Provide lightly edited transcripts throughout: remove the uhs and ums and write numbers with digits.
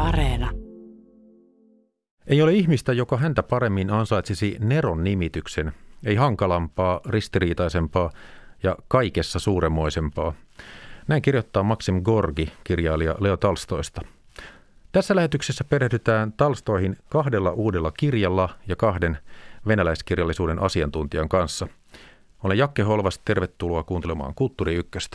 Areena. Ei ole ihmistä, joka häntä paremmin ansaitsisi Neron nimityksen. Ei hankalampaa, ristiriitaisempaa ja kaikessa suuremmoisempaa. Näin kirjoittaa Maksim Gorki, kirjailija Leo Tolstoista. Tässä lähetyksessä perehdytään Tolstoihin 2 uudella kirjalla ja 2 venäläiskirjallisuuden asiantuntijan kanssa. Olen Jakke Holvas, tervetuloa kuuntelemaan Kulttuuri Ykköstä.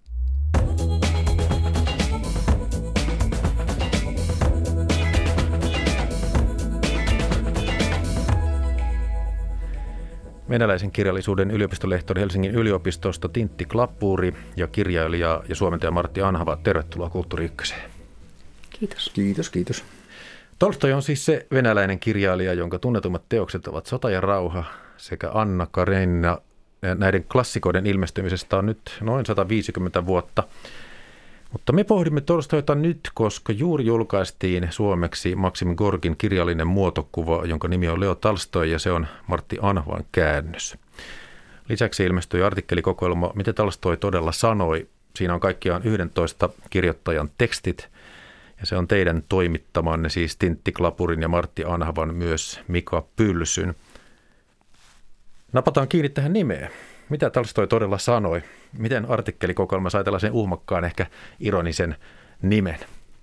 Venäläisen kirjallisuuden yliopistolehtori Helsingin yliopistosta Tintti Klappuri ja kirjailija ja suomentaja Martti Anhava. Tervetuloa Kulttuuri Ykköseen. Kiitos. Kiitos. Tolstoi on siis se venäläinen kirjailija, jonka tunnetummat teokset ovat Sota ja rauha sekä Anna Karenina. Näiden klassikoiden ilmestymisestä on nyt noin 150 vuotta. Mutta me pohdimme Tolstoita nyt, koska juuri julkaistiin suomeksi Maksim Gorkin kirjallinen muotokuva, jonka nimi on Leo Tolstoi ja se on Martti Anhvan käännös. Lisäksi ilmestyi artikkelikokoelma Mitä Tolstoi todella sanoi. Siinä on kaikkiaan 11 kirjoittajan tekstit ja se on teidän toimittamanne, siis Tintti Klappurin ja Martti Anhvan, myös Mika Pylsyn. Napataan kiinni tähän nimeen. Mitä Tolstoi todella sanoi? Miten artikkelikokoelma sai tällaisen uhmakkaan, ehkä ironisen nimen?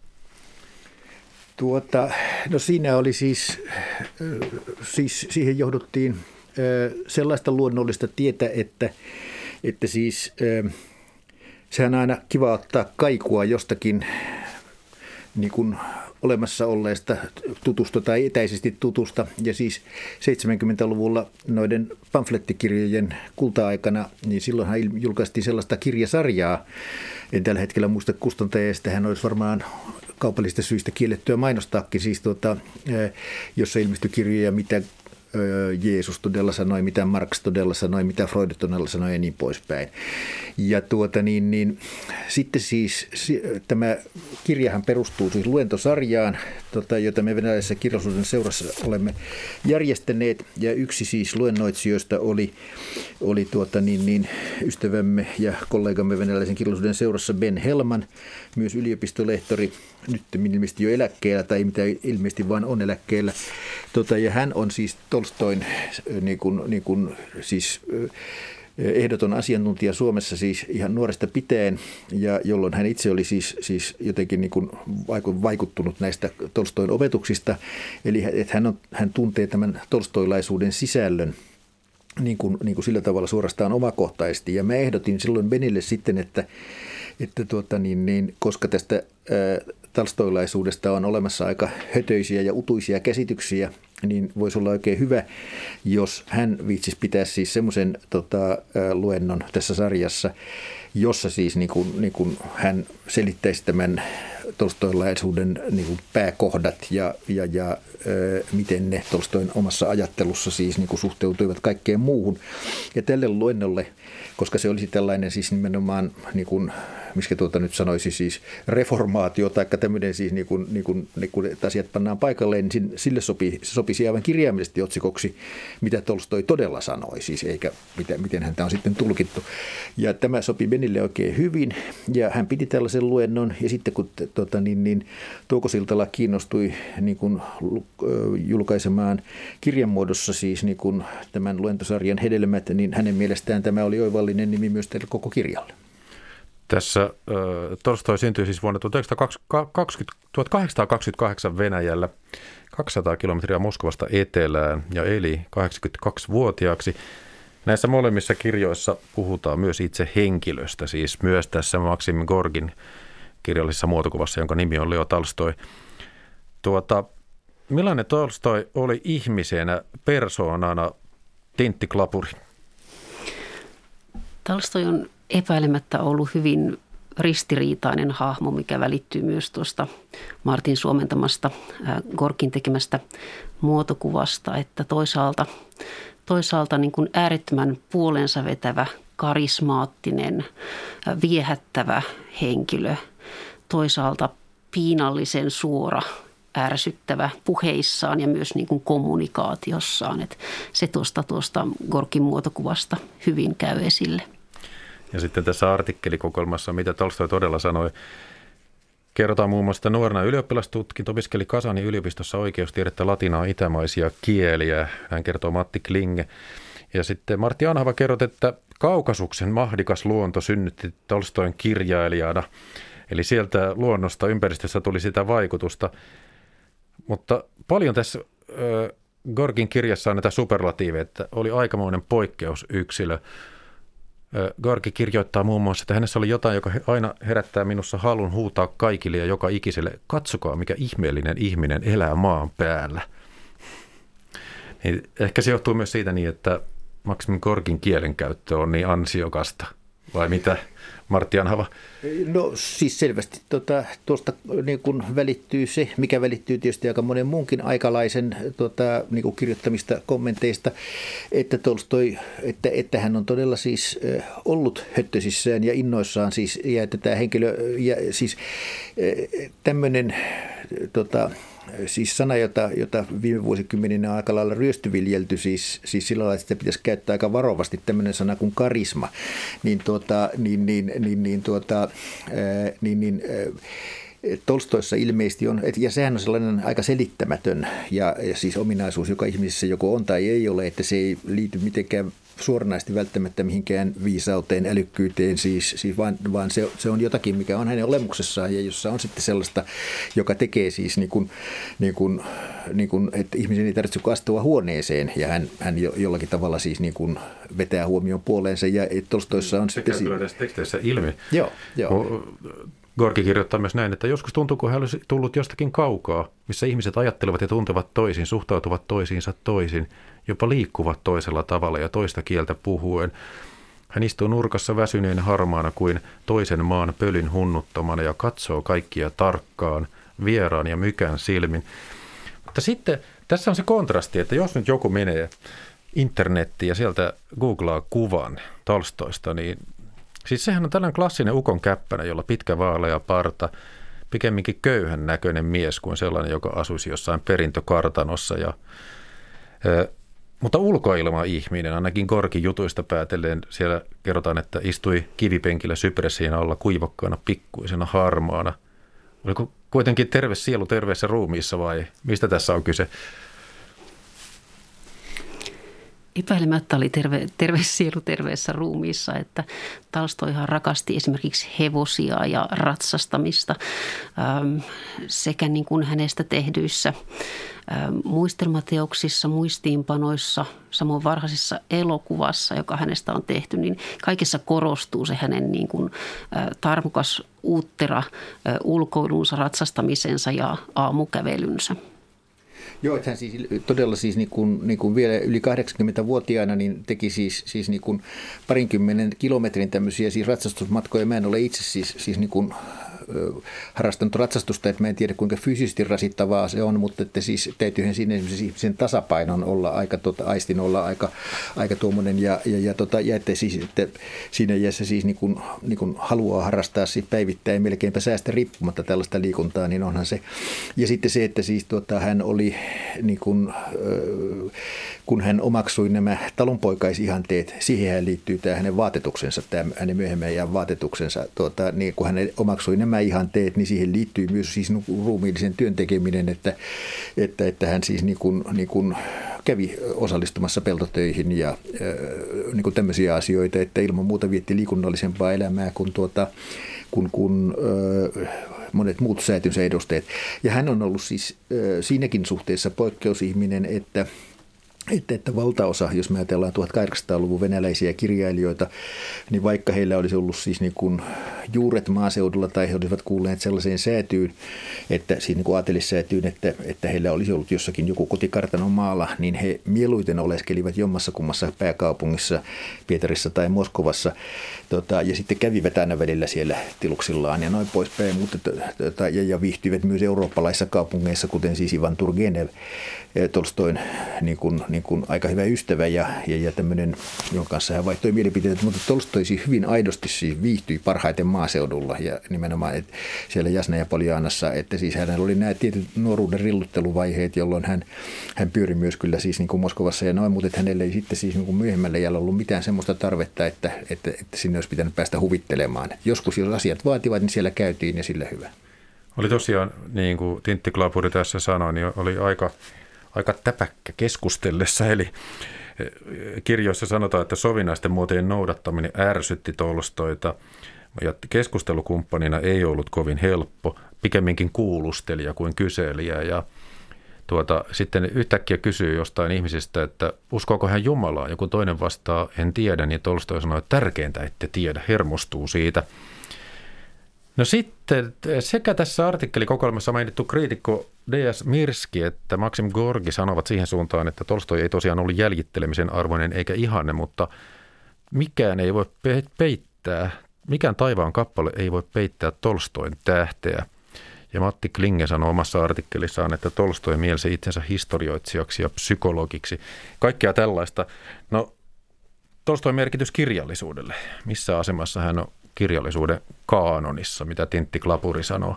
No siinä oli siis siihen johduttiin sellaista luonnollista tietä, että siis sehän on aina kiva ottaa kaikua jostakin niin kuin olemassa olleesta tutusta tai etäisesti tutusta. Ja siis 70-luvulla noiden pamflettikirjojen kulta-aikana, niin silloinhan julkaistiin sellaista kirjasarjaa. En tällä hetkellä muista kustantajia, sitähän olisi varmaan kaupallisista syistä kiellettyä mainostaakin, siis jossa ilmestyi kirjoja, mitä Jeesus todella sanoi, mitä Marx todella sanoi, mitä Freud todella sanoi ja niin poispäin. Ja sitten siis tämä kirjahan perustuu siis luentosarjaan, jota me venäläisessä kirjallisuuden seurassa olemme järjestäneet. Ja yksi siis luennoitsijoista oli ystävämme ja kollegamme venäläisen kirjallisuuden seurassa Ben Hellman, myös yliopistolehtori, nyt ilmeisesti jo eläkkeellä tai mitä ilmeisesti vain on eläkkeellä. Ja hän on siis Tolstoin siis ehdoton asiantuntija Suomessa siis ihan nuoresta pitäen, ja jolloin hän itse oli siis jotenkin niin kuin vaikuttunut näistä Tolstoin opetuksista. Eli että hän tuntee tämän tolstoilaisuuden sisällön niin kuin sillä tavalla suorastaan omakohtaisesti. Ja mä ehdotin silloin Benille sitten, että koska tästä tolstoilaisuudesta on olemassa aika hötöisiä ja utuisia käsityksiä, niin voisi olla oikein hyvä, jos hän viitsisi pitää siis semmoisen luennon tässä sarjassa, jossa siis niin kuin hän selittäisi tämän tolstoilaisuuden niin kuin pääkohdat ja miten ne Tolstoin omassa ajattelussa siis niin kuin suhteutuivat kaikkeen muuhun. Ja tälle luennolle, koska se olisi tällainen siis nimenomaan, niin kuin, miskä nyt sanoisi siis reformaatio tai tämmöinen siis niin kuin, että asiat pannaan paikalleen, niin sille sopisi aivan kirjaimellisesti otsikoksi, mitä Tolstoi todella sanoi, siis eikä miten häntä on sitten tulkittu. Ja tämä sopi Benille oikein hyvin ja hän piti tällaisen luennon ja sitten kun Touko Siltala kiinnostui niin kuin julkaisemaan kirjan muodossa siis niin kuin tämän luentosarjan hedelmät, niin hänen mielestään tämä oli oivallinen nimi myös tälle koko kirjalle. Tässä Tolstoi syntyi siis vuonna 1828 Venäjällä 200 kilometriä Moskovasta etelään ja eli 82-vuotiaaksi. Näissä molemmissa kirjoissa puhutaan myös itse henkilöstä, siis myös tässä Maksim Gorkin kirjallisessa muotokuvassa, jonka nimi on Leo Tolstoi. Millainen Tolstoi oli ihmisenä, persoonana, Tintti Klappuri? Tolstoi on epäilemättä ollut hyvin ristiriitainen hahmo, mikä välittyy myös tuosta Martin suomentamasta Gorkin tekemästä muotokuvasta, että toisaalta niin kuin äärettömän puolensa vetävä, karismaattinen, viehättävä henkilö, toisaalta piinallisen suora, ärsyttävä puheissaan ja myös niin kuin kommunikaatiossaan. Että se tuosta Gorkin muotokuvasta hyvin käy esille. Ja sitten tässä artikkelikokoelmassa, mitä Tolstoi todella sanoi, Kerrotaan muun muassa, että nuorena ylioppilastutkinto opiskeli Kasanin yliopistossa oikeustiedettä, latinaa, itämaisia kieliä. Hän kertoo Matti Klinge. Ja sitten Martti Anhava kerrot, että Kaukasuksen mahdikas luonto synnytti Tolstoin kirjailijana. Eli sieltä luonnosta, ympäristöstä tuli sitä vaikutusta. Mutta paljon tässä Gorkin kirjassa on näitä superlatiiveja, että oli aikamoinen poikkeusyksilö. Gorki kirjoittaa muun muassa, että hänessä oli jotain, joka aina herättää minussa halun huutaa kaikille ja joka ikiselle, katsokaa mikä ihmeellinen ihminen elää maan päällä. Niin ehkä se johtuu myös siitä niin, että Maksim Gorkin kielenkäyttö on niin ansiokasta, vai mitä Martti Anhava? No siis selvästi tuosta niin kuin välittyy se, mikä välittyy tietysti aika monen muunkin aikalaisen niin kuin kirjoittamista kommenteista, että Tolstoi, että hän on todella siis ollut höttösissään ja innoissaan siis, ja että tämä henkilö, ja siis tämmöinen siis sana, jota viime vuosikymmeninä on aika lailla ryöstyviljelty, siis sillä lailla, että sitä pitäisi käyttää aika varovasti, tämmöinen sana kuin karisma, Tolstoissa ilmeisesti on, ja sehän on sellainen aika selittämätön ja siis ominaisuus, joka ihmisessä joko on tai ei ole, että se ei liity mitenkään suoranaisesti välttämättä mihinkään viisauteen, älykkyyteen, vaan se on jotakin, mikä on hänen olemuksessaan ja jossa on sitten sellaista, joka tekee siis niin kuin, että ihmisen ei tarvitse astua huoneeseen ja hän jollakin tavalla siis niin kuin vetää huomioon puoleensa ja Tolstoissa on se sitten... Se käy tässä teksteissä ilmi. Joo. Gorki kirjoittaa myös näin, että joskus tuntuu, kun hän olisi tullut jostakin kaukaa, missä ihmiset ajattelevat ja tuntevat toisin, suhtautuvat toisiinsa toisin, jopa liikkuvat toisella tavalla ja toista kieltä puhuen. Hän istuu nurkassa väsyneen harmaana kuin toisen maan pölyn hunnuttamana ja katsoo kaikkia tarkkaan, vieraan ja mykän silmin. Mutta sitten tässä on se kontrasti, että jos nyt joku menee internettiin ja sieltä googlaa kuvan Tolstoista, niin siis sehän on tällainen klassinen ukon käppänä, jolla pitkä vaalea parta, pikemminkin köyhän näköinen mies kuin sellainen, joka asuisi jossain perintökartanossa. Mutta ulkoilma-ihminen, ainakin Gorkin jutuista päätellen, siellä kerrotaan, että istui kivipenkillä sypressiin alla kuivokkaana, pikkuisena, harmaana. Oliko kuitenkin terve sielu terveessä ruumiissa vai mistä tässä on kyse? Epäilemättä oli terve sielu terveessä ruumiissa, että Tolstoihan rakasti esimerkiksi hevosia ja ratsastamista sekä niin kuin hänestä tehdyissä muistelmateoksissa, muistiinpanoissa, samoin varhaisessa elokuvassa, joka hänestä on tehty, niin kaikessa korostuu se hänen niin kuin tarmokas, uuttera ulkoilunsa, ratsastamisensa ja aamukävelynsä. Joo, että hän siis todella siis niin kuin vielä yli 80-vuotiaana niin teki siis niin kuin 20 kilometrin tämmöisiä siis ratsastusmatkoja. Mä en ole itse siis niin kuin harrastanut ratsastusta, että mä en tiedä kuinka fyysisesti rasittavaa se on, mutta että siis täytyyhän siinä esimerkiksi ihmisen tasapainon olla aika, aistin olla aika tuommoinen ja että siis että siinä iässä siis niin kuin haluaa harrastaa siis päivittäin melkeinpä säästä riippumatta tällaista liikuntaa, niin onhan se. Ja sitten se, että siis hän oli niin kuin, kun hän omaksui nämä talonpoikaisihanteet, siihen liittyy tämä hänen vaatetuksensa, tämä hänen myöhemmän ajan vaatetuksensa, niin kun hän omaksui nämä ihanteet, niin siihen liittyy myös siis ruumiillisen työn tekeminen, että hän siis niin kuin kävi osallistumassa peltotöihin ja niin kuin tämmöisiä asioita, että ilman muuta vietti liikunnallisempaa elämää kuin monet muut säätynsä edustajat. Ja hän on ollut siis siinäkin suhteessa poikkeusihminen, että valtaosa, jos me ajatellaan 1800-luvun venäläisiä kirjailijoita, niin vaikka heillä olisi ollut siis niin kuin juuret maaseudulla tai he olisivat kuulleet sellaiseen säätyyn, että siinä niin kuin aatelissäätyyn, että heillä olisi ollut jossakin joku kotikartanon maalla, niin he mieluiten oleskelivat jommassa kummassa pääkaupungissa, Pietarissa tai Moskovassa, ja sitten kävivät aina välillä siellä tiluksillaan ja noin poispäin, mutta ja viihtyivät myös eurooppalaisissa kaupungeissa, kuten siis Ivan Turgenev, Tolstoin niin kuin aika hyvä ystävä ja tämmöinen, jonka kanssa hän vaihtoi mielipiteitä, mutta Tolstoi siis hyvin aidosti siis viihtyi parhaiten maaseudulla ja nimenomaan että siellä Jasna ja Poljanassa, että siis hänellä oli nämä tietyt nuoruuden rillutteluvaiheet, jolloin hän pyöri myös kyllä siis niin kuin Moskovassa ja noin, mutta että hänellä ei sitten siis niin kuin myöhemmällä jäljellä ollut mitään semmoista tarvetta, että sinne olisi pitänyt päästä huvittelemaan. Joskus jos asiat vaativat, niin siellä käytiin ja sillä hyvä. Oli tosiaan, niin kuin Tintti Klapuri tässä sanoi, niin oli aika täpäkkä keskustellessa. Eli kirjoissa sanotaan, että sovinnaisten muotojen noudattaminen ärsytti Tolstoita ja keskustelukumppanina ei ollut kovin helppo, pikemminkin kuulustelija kuin kyselijä. Ja sitten yhtäkkiä kysyy jostain ihmisestä, että uskoako hän Jumalaa, ja kun toinen vastaa, en tiedä, niin Tolstoi sanoi, että tärkeintä ette tiedä, hermostuu siitä. No sitten sekä tässä artikkelikokoelmassa mainittu kriitikko D.S. Mirski että Maksim Gorki sanovat siihen suuntaan, että Tolstoi ei tosiaan ollut jäljittelemisen arvoinen eikä ihanne, mutta mikään ei voi peittää, mikään taivaan kappale ei voi peittää Tolstoin tähteä. Ja Matti Klinge sanoi omassa artikkelissaan, että Tolstoi mielsi itsensä historioitsijaksi ja psykologiksi. Kaikkea tällaista. No, Tolstoin merkitys kirjallisuudelle. Missä asemassa hän on kirjallisuuden kaanonissa, mitä Tintti Klapuri sanoo?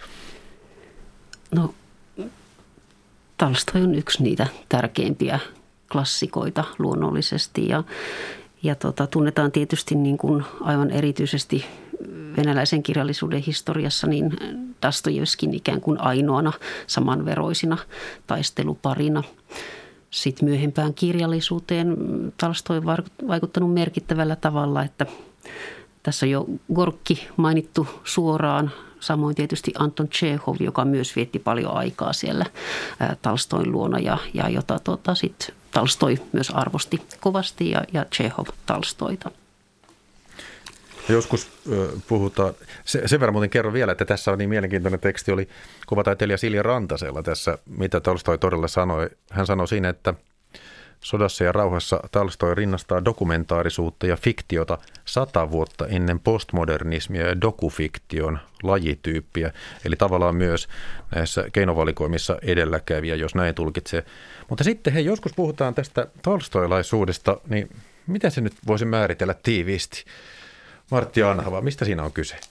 No, Tolstoi on yksi niitä tärkeimpiä klassikoita luonnollisesti ja tunnetaan tietysti niin kuin aivan erityisesti venäläisen kirjallisuuden historiassa niin Dostojevskin ikään kuin ainoana samanveroisina taisteluparina. Sitten myöhempään kirjallisuuteen Tolstoi on vaikuttanut merkittävällä tavalla, että tässä on jo Gorkki mainittu suoraan, samoin tietysti Anton Tšehov, joka myös vietti paljon aikaa siellä Tolstoin luona ja jota sitten Tolstoi myös arvosti kovasti ja Tšehov Tolstoita. Joskus puhutaan, sen verran muuten kerron vielä, että tässä on niin mielenkiintoinen teksti, oli kuvataiteilija Silja Rantasella tässä, mitä Tolstoi todella sanoi. Hän sanoi siinä, että Sodassa ja rauhassa Tolstoi rinnastaa dokumentaarisuutta ja fiktiota 100 vuotta ennen postmodernismia ja dokufiktion lajityyppiä. Eli tavallaan myös näissä keinovalikoimissa edelläkävijä, jos näin tulkitsee. Mutta sitten joskus puhutaan tästä tolstoilaisuudesta, niin miten se nyt voisi määritellä tiiviisti? Martti Anhava, mistä siinä on kyse?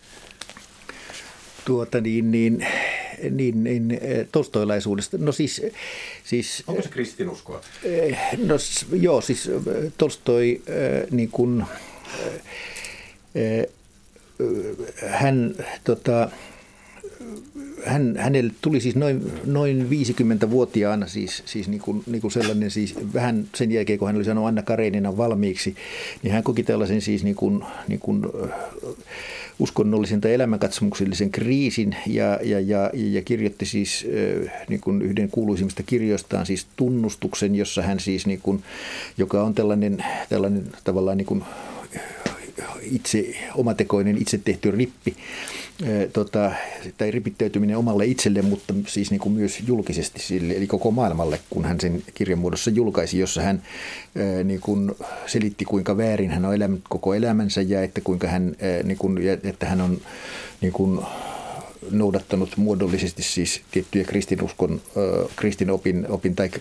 Tolstoilaisuudesta. No siis onko se kristinuskoa? No joo, siis Tolstoi niin kuin hänelle tuli siis noin 50-vuotiaana siis niin kuin sellainen siis vähän sen jälkeen, kun hän oli saanut Anna Kareninan valmiiksi, niin hän koki tällaisen siis niin kuin uskonnollisen tai elämänkatsomuksellisen kriisin ja kirjoitti siis niin kuin yhden kuuluisimmista kirjoistaan siis tunnustuksen, jossa hän siis niin kuin, joka on tällainen tavallaan niin kuin omatekoinen itse tehty rippi tai ripittäytyminen omalle itselle, mutta siis niin kuin myös julkisesti sille, eli koko maailmalle, kun hän sen kirjan muodossa julkaisi, jossa hän niin kuin selitti, kuinka väärin hän on elänyt koko elämänsä ja että kuinka hän, niin kuin, että hän on niin kuin noudattanut muodollisesti siis tiettyjä kristinopin tai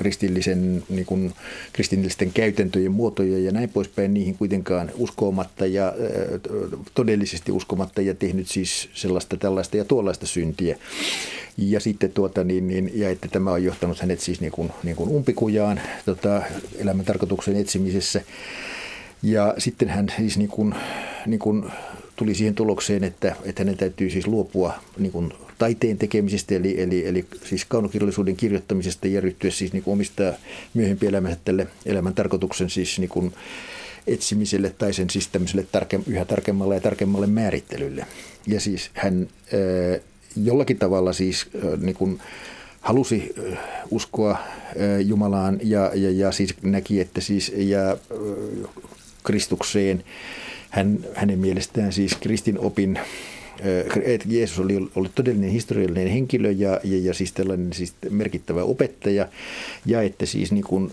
kristillisten käytäntöjen muotoja ja näin poispäin, niihin kuitenkaan uskomatta ja todellisesti uskomatta ja tehnyt siis sellaista, tällaista ja tuollaista syntiä. Ja sitten ja että tämä on johtanut hänet siis niin kuin umpikujaan elämän tarkoituksen etsimisessä. Ja sitten hän siis niin kuin tuli siihen tulokseen, että hänen täytyy siis luopua niin kuin taiteen tekemisestä, eli siis kaunokirjallisuuden kirjoittamisesta ja ryhtyä siis niin kuin omistaa myöhempi elämänsä tälle elämän tarkoituksen siis niin kuin etsimiselle tai sen siis tämmöiselle yhä tarkemmalle ja tarkemmalle määrittelylle. Ja siis hän jollakin tavalla siis niin kuin halusi uskoa Jumalaan ja siis näki, että siis ja Kristukseen. Hänen mielestään siis kristinopin, että Jeesus oli ollut todellinen historiallinen henkilö ja siis tällainen siis merkittävä opettaja ja että siis niin kuin,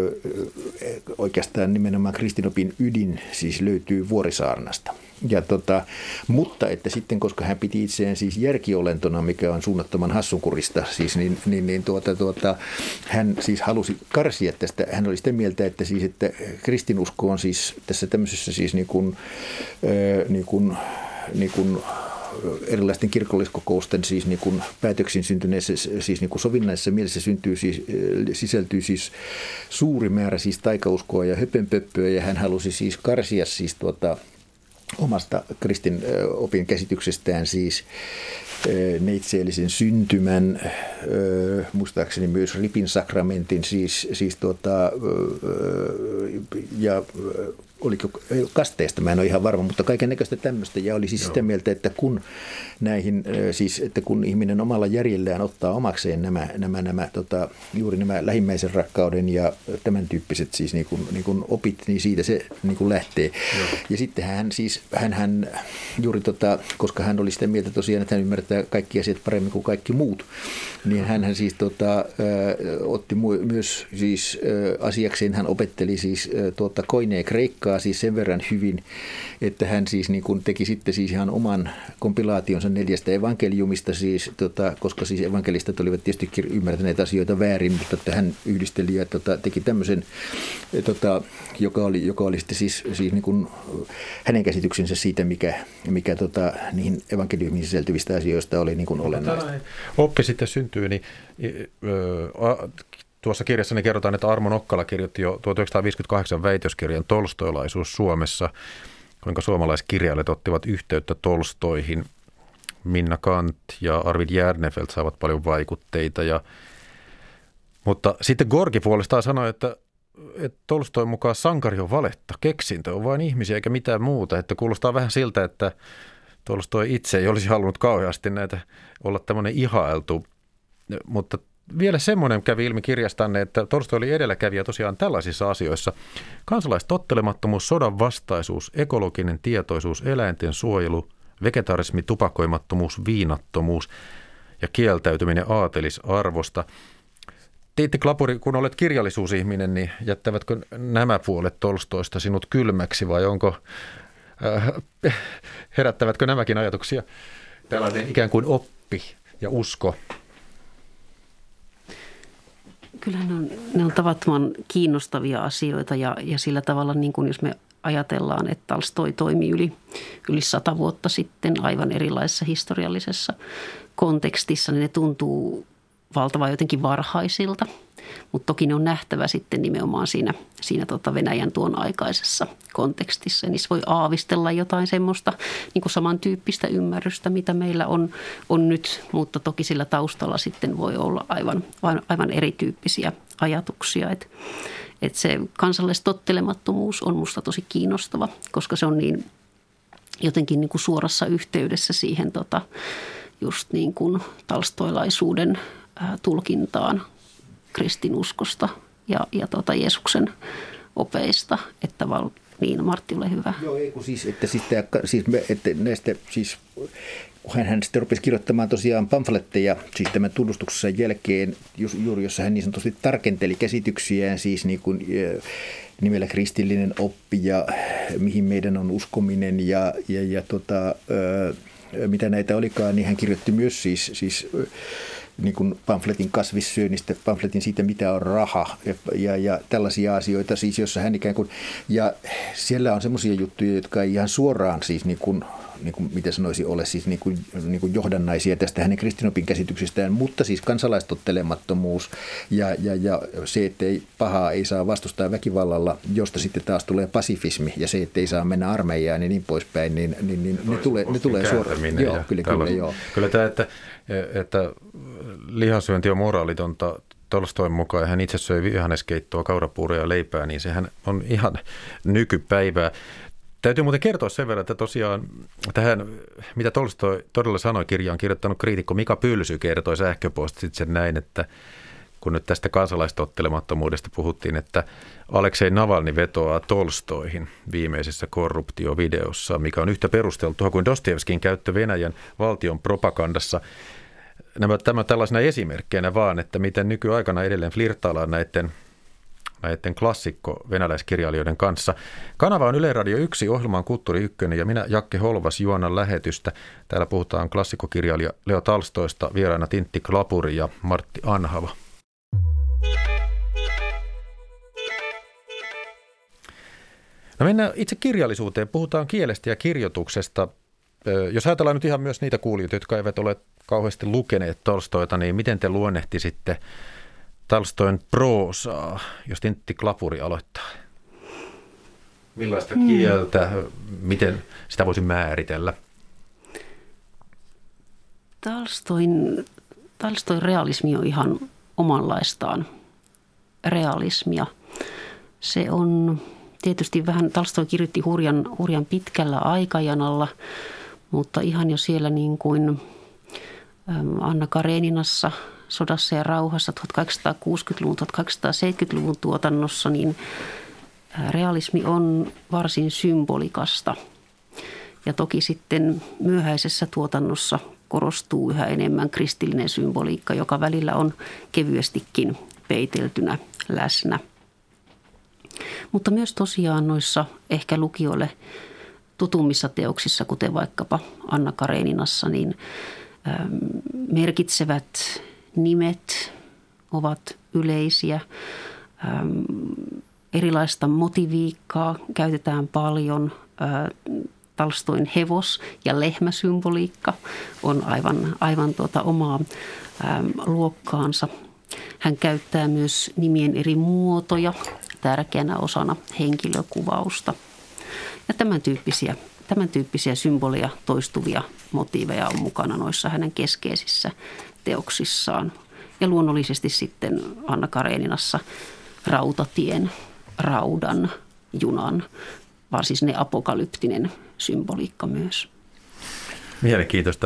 oikeastaan nimenomaan kristinopin ydin siis löytyy Vuorisaarnasta. Ja mutta että sitten, koska hän piti itseään siis järkiolentona, mikä on suunnattoman hassunkurista, siis hän siis halusi karsia tästä. Hän oli sitä mieltä, että siis että kristinusko on siis tässä tämmöisessä siis niin kuin erilaisten kirkolliskokousten siis niin kuin päätöksiin syntyneessä siis niin kuin sovinnaisessa mielessä sisältyy siis suuri määrä siis taikauskoa ja höpönpöppöä ja hän halusi siis karsia siis omasta kristin opin käsityksestään siis neitseellisen syntymän, muistaakseni myös ripin sakramentin, ja oliko kasteesta, mä en ole ihan varma, mutta kaiken näköistä tämmöistä. Ja oli siis sitä mieltä, että kun ihminen omalla järjellään ottaa omakseen juuri nämä lähimmäisen rakkauden ja tämän tyyppiset siis niin kuin opit, niin siitä se niin kuin lähtee. Joo. Ja sitten hän juuri koska hän oli sitä mieltä tosiaan, että hän ymmärtää kaikki asiat paremmin kuin kaikki muut, niin hän siis otti myös siis asiakseen, hän opetteli siis koinee kreikkaa siis sen verran hyvin, että hän siis niin kuin teki sitten siis ihan oman kompilaationsa 4 evankeliumista siis, koska siis evankelistat olivat tietysti ymmärtäneet asioita väärin, mutta että hän yhdisteli ja teki tämmöisen, joka oli sitten siis niin kuin hänen käsityksensä siitä, mikä niihin evankeliumiin sisältyvistä asioista oli niin kuin olennaista. Oppi sitten syntyy, niin tuossa kirjassani kerrotaan, että Armo Nokkala kirjoitti jo 1958 väitöskirjan Tolstoilaisuus Suomessa, kuinka suomalaiskirjailijat ottivat yhteyttä Tolstoihin. Minna Kant ja Arvid Järnefelt saavat paljon vaikutteita. Mutta sitten Gorki puolestaan sanoi, että Tolstoin mukaan sankari on valetta, keksintö on vain ihmisiä eikä mitään muuta. Että kuulostaa vähän siltä, että Tolstoi itse ei olisi halunnut kauheasti näitä olla tämmöinen ihailtu, mutta vielä semmoinen kävi ilmi kirjastanne, että Tolstoi oli edelläkävijä tosiaan tällaisissa asioissa. Kansalaistottelemattomuus, sodan vastaisuus, ekologinen tietoisuus, eläinten suojelu, vegetarismi, tupakoimattomuus, viinattomuus ja kieltäytyminen aatelisarvosta. Tiitti Klapuri, kun olet kirjallisuusihminen, niin jättävätkö nämä puolet Tolstoista sinut kylmäksi vai herättävätkö nämäkin ajatuksia tällainen ikään kuin oppi ja usko? Kyllä ne on tavattoman kiinnostavia asioita ja sillä tavalla, niin kuin jos me ajatellaan, että Tolstoi toimi yli 100 vuotta sitten aivan erilaisessa historiallisessa kontekstissa, niin ne tuntuu valtavan jotenkin varhaisilta, mutta toki ne on nähtävä sitten nimenomaan siinä Venäjän tuon aikaisessa kontekstissa. Ja niissä voi aavistella jotain semmoista niin kuin samantyyppistä ymmärrystä, mitä meillä on nyt, mutta toki sillä taustalla sitten voi olla aivan erityyppisiä ajatuksia. Että se kansalaistottelemattomuus on musta tosi kiinnostava, koska se on niin jotenkin niin kuin suorassa yhteydessä siihen just niin kuin tolstoilaisuuden tulkintaan kristinuskosta ja Jeesuksen opeista, että niin Martti, ole hyvä. Joo, ei kun että näistä siis hän sitten rupesi kirjoittamaan tosiaan pamfletteja siis tämän tunnustuksensa jälkeen, juuri jossa hän niin sanotusti tarkenteli käsityksiään siis niin kuin nimellä kristillinen oppi ja mihin meidän on uskominen ja mitä näitä olikaan, niin hän kirjoitti myös siis niin kuin pamfletin kasvissyönnistä, pamfletin siitä, mitä on raha ja tällaisia asioita, siis jossa hän ikään kuin, ja siellä on semmoisia juttuja, jotka ei ihan suoraan siis niin kuin mitä sanoisi ole siis niin kuin johdannaisia tästä hänen kristinopin käsityksestään, mutta siis kansalaistottelemattomuus ja se, että pahaa ei saa vastustaa väkivallalla, josta sitten taas tulee pasifismi ja se, että ei saa mennä armeijaan ja niin poispäin, niin ne tulee suoraan. Joo, kyllä, joo. Kyllä tämä, että lihansyönti on moraalitonta Tolstoin mukaan ja hän itse söi vihanneskeittoa, kaurapuuroa ja leipää, niin sehän on ihan nykypäivää. Täytyy muuten kertoa sen verran, että tosiaan tähän, mitä Tolstoi todella sanoi, kirjaan kirjoittanut kriitikko Mika Pylsy kertoi sähköpostitse näin, että kun nyt tästä kansalaistottelemattomuudesta puhuttiin, että Aleksei Navalny vetoaa Tolstoihin viimeisessä korruptiovideossa, mikä on yhtä perusteltua kuin Dostojevskin käyttö Venäjän valtion propagandassa. Tämä tällaisena esimerkkeinä vaan, että miten nykyaikana edelleen flirttaillaan näiden klassikko-venäläiskirjailijoiden kanssa. Kanava on Yle Radio 1, ohjelma on Kulttuuri 1 ja minä Jakke Holvas juonan lähetystä. Täällä puhutaan klassikkokirjailija Leo Tolstoista, vieraana Tintti Klapuri ja Martti Anhava. No mennään itse kirjallisuuteen. Puhutaan kielestä ja kirjoituksesta. Jos ajatellaan nyt ihan myös niitä kuulijoita, jotka eivät ole kauheasti lukeneet Tolstoita, niin miten te luonnehtisitte Tolstoin proosaa, jos Tintti Klapuri aloittaa? Millaista kieltä, miten sitä voisi määritellä? Tolstoin realismi on ihan omanlaistaan realismia. Se on tietysti vähän, Tolstoi kirjoitti hurjan pitkällä aikajanalla, mutta ihan jo siellä niin kuin Anna Kareninassa, Sodassa ja rauhassa 1860-luvun, 1870-luvun tuotannossa, niin realismi on varsin symbolikasta. Ja toki sitten myöhäisessä tuotannossa korostuu yhä enemmän kristillinen symboliikka, joka välillä on kevyestikin peiteltynä läsnä. Mutta myös tosiaan noissa ehkä lukijoille tutummissa teoksissa, kuten vaikkapa Anna Kareninassa, niin merkitsevät nimet ovat yleisiä. Erilaista motiviikkaa käytetään paljon. Tolstoin hevos- ja lehmäsymboliikka on aivan omaa luokkaansa. Hän käyttää myös nimien eri muotoja tärkeänä osana henkilökuvausta. Ja tämän tyyppisiä symboleja, toistuvia motiiveja on mukana noissa hänen keskeisissä teoksissaan. Ja luonnollisesti sitten Anna Kareninassa rautatien, raudan, junan, vaan siis ne apokalyptinen symboliikka myös. Mielenkiintoista.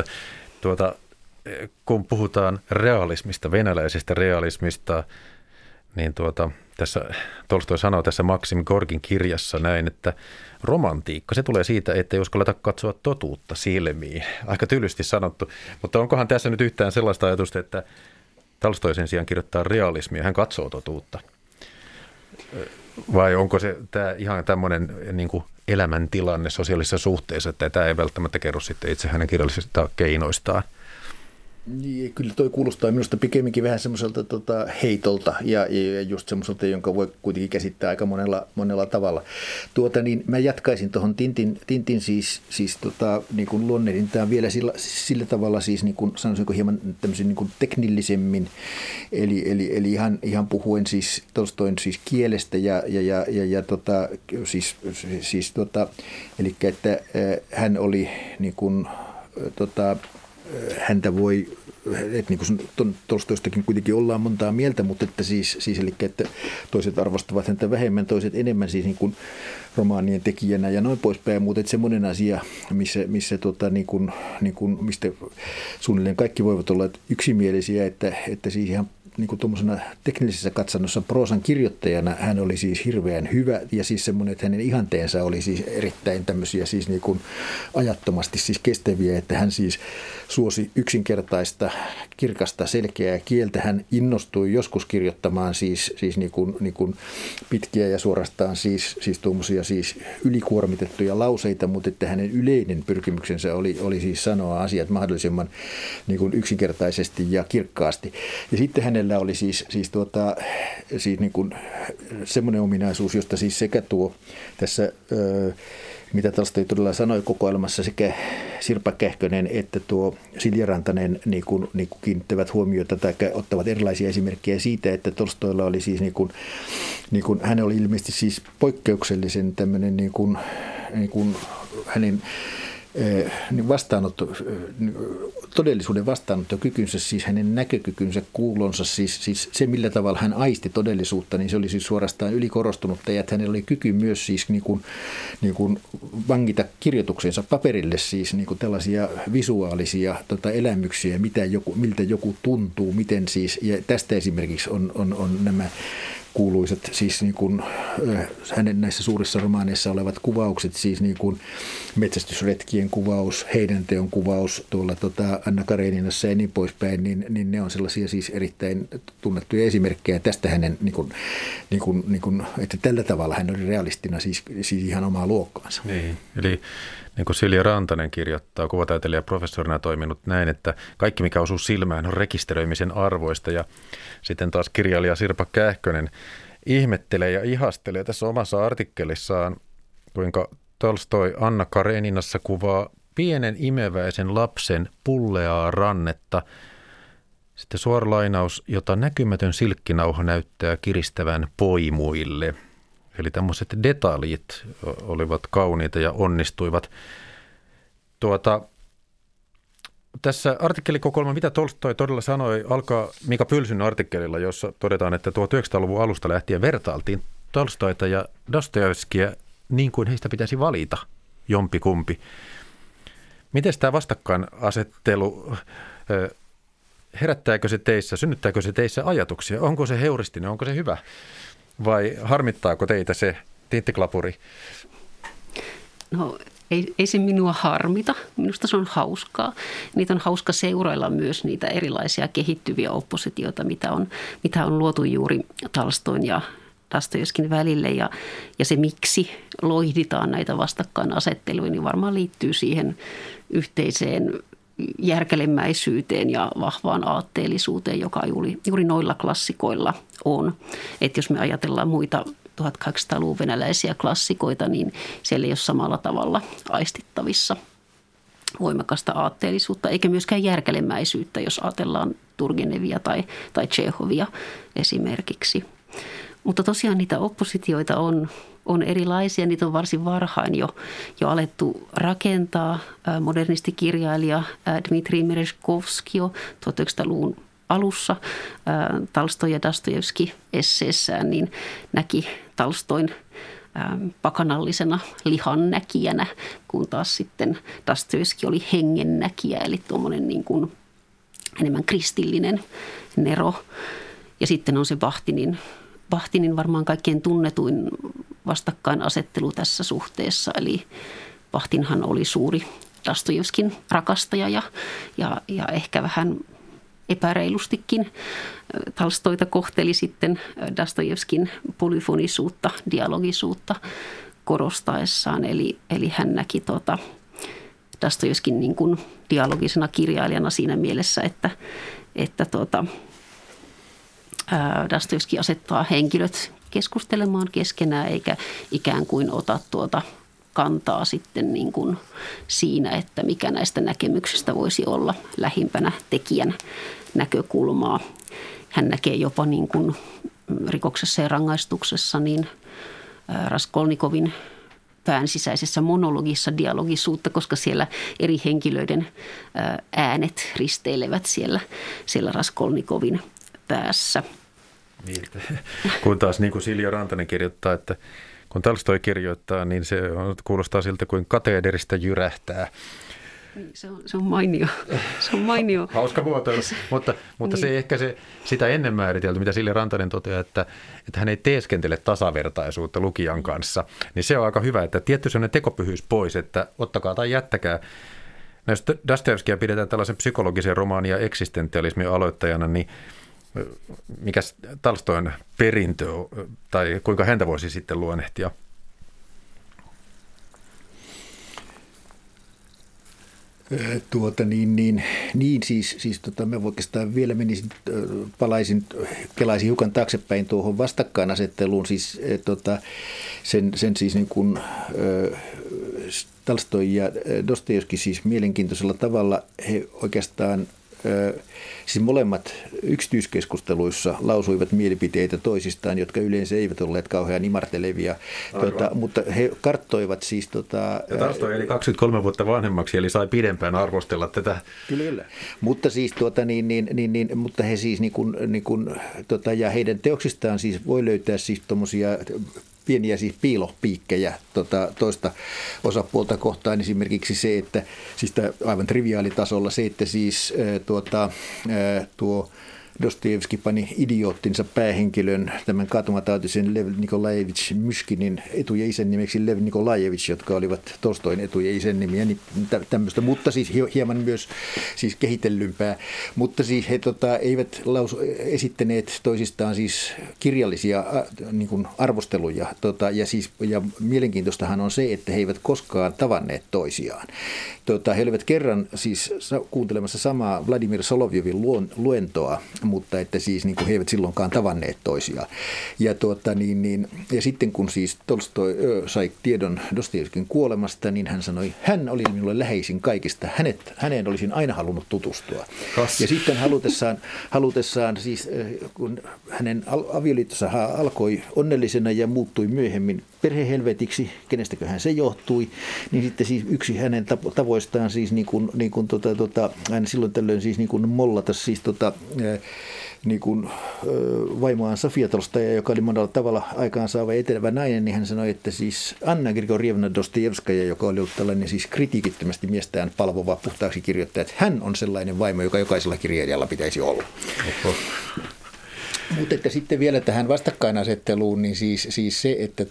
Kun puhutaan realismista, venäläisestä realismista, niin tässä Tolstoi sanoo tässä Maksim Gorkin kirjassa näin, että romantiikka, se tulee siitä, että ei uskalleta katsoa totuutta silmiin. Aika tylysti sanottu, mutta onkohan tässä nyt yhtään sellaista ajatusta, että Tolstoi sen sijaan kirjoittaa realismia, hän katsoo totuutta? Vai onko se tämä ihan tämmöinen niin kuin elämäntilanne sosiaalisessa suhteessa, että tämä ei välttämättä kerro sitten itse hänen kirjallisista keinoistaan? Niin, kyllä toi kuulostaa minusta pikemminkin vähän semmoiselta heitolta ja just semmoiselta, jonka voi kuitenkin käsittää aika monella tavalla. Niin mä jatkaisin tuohon Tintin siis niin kuin luonnehdintaan vielä sillä tavalla siis niin kuin sanoisinko hieman tämmöisen niin kuin teknillisemmin, eli ihan puhuen siis Tolstoin siis kielestä eli että hän oli niin kuin häntä voi, että niin kuin Tolstoistakin kuitenkin ollaan montaa mieltä, mutta että siis eli että toiset arvostavat häntä vähemmän, toiset enemmän siis niin kuin romaanien tekijänä ja noin poispäin, mutta että semmoinen asia, missä mistä suunnilleen kaikki voivat olla yksimielisiä, että siis ihan niin kuin tuommoisena teknisessä katsannossa proosan kirjoittajana hän oli siis hirveän hyvä ja siis semmoinen, että hänen ihanteensa oli siis erittäin tämmöisiä siis niin kuin ajattomasti siis kestäviä, että hän siis suosi yksinkertaista, kirkasta, selkeää kieltä. Hän innostui joskus kirjoittamaan siis niin kuin pitkiä ja suorastaan siis tuommoisia siis ylikuormitettuja lauseita, mutta että hänen yleinen pyrkimyksensä oli siis sanoa asiat mahdollisimman niin kuin yksinkertaisesti ja kirkkaasti. Ja sitten hänellä oli siis niin kuin semmoinen ominaisuus, josta siis sekä tuo tässä mitä Tolstoi todella sanoi kokoelmassa, sekä Sirpa Kähkönen että tuo Silja Rantanen niin kuin kiinnittävät huomiota tai ottavat erilaisia esimerkkejä siitä, että Tolstoilla oli siis niin kuin hän oli ilmeisesti siis poikkeuksellisen tämmöinen niin kuin hänen todellisuuden vastaanottokykynsä, siis hänen näkökykynsä, kuulonsa, siis se millä tavalla hän aisti todellisuutta, niin se oli siis suorastaan ylikorostunutta ja että hänellä oli kyky myös siis niin kuin vangita kirjoituksensa paperille siis niin kuin tällaisia visuaalisia elämyksiä, miltä joku tuntuu, miten siis, ja tästä esimerkiksi on nämä kuuluisat siis niin kuin hänen näissä suurissa romaaneissa olevat kuvaukset, siis niin kuin metsästysretkien kuvaus, heidän teon kuvaus tuolla Anna Kareninassa ja niin poispäin, niin ne on sellaisia siis erittäin tunnettuja esimerkkejä tästä hänen, niin kuin, että tällä tavalla hän oli realistina siis ihan omaa luokkaansa. Niin, eli niin kuin Silja Rantanen kirjoittaa, kuvataiteilija professorina toiminut näin, että kaikki mikä osuu silmään on rekisteröimisen arvoista ja sitten taas kirjailija Sirpa Kähkönen ihmettelee ja ihastelee tässä omassa artikkelissaan, kuinka Tolstoi Anna Kareninassa kuvaa pienen imeväisen lapsen pulleaa rannetta. Sitten suora lainaus, jota näkymätön silkkinauha näyttää kiristävän poimuille. Eli tämmöiset detaljit olivat kauniita ja onnistuivat. Tässä artikkelikokoelma, mitä Tolstoi todella sanoi, alkaa Mika Pylsyn artikkelilla, jossa todetaan, että 1900-luvun alusta lähtien vertailtiin Tolstoita ja Dostojevskia niin kuin heistä pitäisi valita jompikumpi. Miten tämä vastakkainasettelu, herättääkö se teissä, synnyttääkö se teissä ajatuksia? Onko se heuristinen, onko se hyvä vai harmittaako teitä se tinttiklapuri? No ei se minua harmita. Minusta se on hauskaa. Niitä on hauska seurailla myös niitä erilaisia kehittyviä oppositioita, mitä on luotu juuri Tolstoin ja Dostojevskin välille. Ja se, miksi loihditaan näitä vastakkainasetteluja, niin varmaan liittyy siihen yhteiseen järkelemäisyyteen ja vahvaan aatteellisuuteen, joka juuri noilla klassikoilla on. Että jos me ajatellaan muita 1800-luvun venäläisiä klassikoita, niin siellä ei ole samalla tavalla aistittavissa voimakasta aatteellisuutta, eikä myöskään järkelemäisyyttä, jos ajatellaan Turgenevia tai Tšehovia esimerkiksi. Mutta tosiaan niitä oppositioita on erilaisia, niitä on varsin varhain jo alettu rakentaa. Modernistikirjailija Dmitrij Merezhkovski jo 1900-luvun alussa Tolstoi ja Dostojevski esseessään niin näki Tolstoin pakanallisena lihannäkijänä, kun taas sitten Dostojevski oli hengennäkijä, eli tuommoinen niin kuin enemmän kristillinen nero. Ja sitten on se Bahtinin varmaan kaikkein tunnetuin vastakkainasettelu tässä suhteessa, eli Bahtinhan oli suuri Dostojevskin rakastaja ja ehkä vähän epäreilustikin Tolstoita kohteli sitten Dostojevskin polyfonisuutta, dialogisuutta korostaessaan. Eli hän näki Dostojevskin niin kuin dialogisena kirjailijana siinä mielessä, että Dostojevski asettaa henkilöt keskustelemaan keskenään eikä ikään kuin ota kantaa sitten niin kuin siinä, että mikä näistä näkemyksistä voisi olla lähimpänä tekijän näkökulmaa. Hän näkee jopa niin kuin rikoksessa ja rangaistuksessa niin Raskolnikovin pään sisäisessä monologissa dialogisuutta, koska siellä eri henkilöiden äänet risteilevät siellä Raskolnikovin päässä. Niin, kun taas niin kuin Silja Rantanen kirjoittaa, että kun Tolstoi kirjoittaa, niin se kuulostaa siltä kuin kateederista jyrähtää. Se on mainio. Se on mainio. Hauska muotoilu, mutta niin. Se ei ehkä sitä ennen määritelty, mitä Silja Rantanen toteaa, että hän ei teeskentele tasavertaisuutta lukijan kanssa. Niin se on aika hyvä, että tietty sellainen tekopyhyys pois, että ottakaa tai jättäkää. Jos Dostojevskia pidetään tällaisen psykologisen romaanin ja eksistentialismin aloittajana, niin mikä Tolstoin perintö tai kuinka häntä voisi sitten luonnehtia? Mä oikeastaan vielä kelaisin hiukan taaksepäin tuohon vastakkainasetteluun, siis sen siis niin kuin Tolstoi ja Dostojevski siis mielenkiintoisella tavalla he oikeastaan siis molemmat yksityiskeskusteluissa lausuivat mielipiteitä toisistaan, jotka yleensä eivät olleet kauhean imartelevia, mutta he karttoivat siis... Ja Tolstoi eli 23 vuotta vanhemmaksi, eli sai pidempään arvostella tätä. Kyllä, mutta siis mutta he siis ja heidän teoksistaan siis voi löytää siis tommosia pieniä siis piilopiikkejä toista osapuolta kohtaan, esimerkiksi se, että siis aivan triviaalitasolla se, että siis tuo Dostojevski pani idioottinsa päähenkilön, tämän katumatautisen Lev Nikolajevich Myshkinin etu- ja isän nimeksi Lev Nikolajevich, jotka olivat Tolstoin etu- ja isän nimiä, niin tämmöistä, mutta siis hieman myös siis kehitellympää. Mutta siis he eivät esittäneet toisistaan siis kirjallisia niin kuin arvosteluja, ja mielenkiintoistahan on se, että he eivät koskaan tavanneet toisiaan. He olivat kerran siis kuuntelemassa samaa Vladimir Solovjovin luentoa mutta että siis niin kuin he eivät silloinkaan tavanneet toisiaan. Ja sitten kun siis Tolstoi sai tiedon Dostojevskin kuolemasta, niin hän sanoi, hän oli minulle läheisin kaikista, häneen olisin aina halunnut tutustua. Ja sitten halutessaan siis, kun hänen avioliittonsa alkoi onnellisena ja muuttui myöhemmin perhehelvetiksi, kenestäköhän se johtui, niin sitten siis yksi hänen tavoistaan siis aina silloin tällöin siis niin kuin mollata siis niin kuin vaimoaan Sofia Tolstoja, joka oli monella tavalla aikaansaava ja etelevä nainen, niin hän sanoi, että siis Anna Grigorjevna Dostojevskaja, joka oli ollut tällainen siis kritiikittömästi miestään palvova puhtaaksi kirjoittaja, että hän on sellainen vaimo, joka jokaisella kirjailijalla pitäisi olla. Mutta että sitten vielä tähän vastakkainasetteluun, niin siis se, että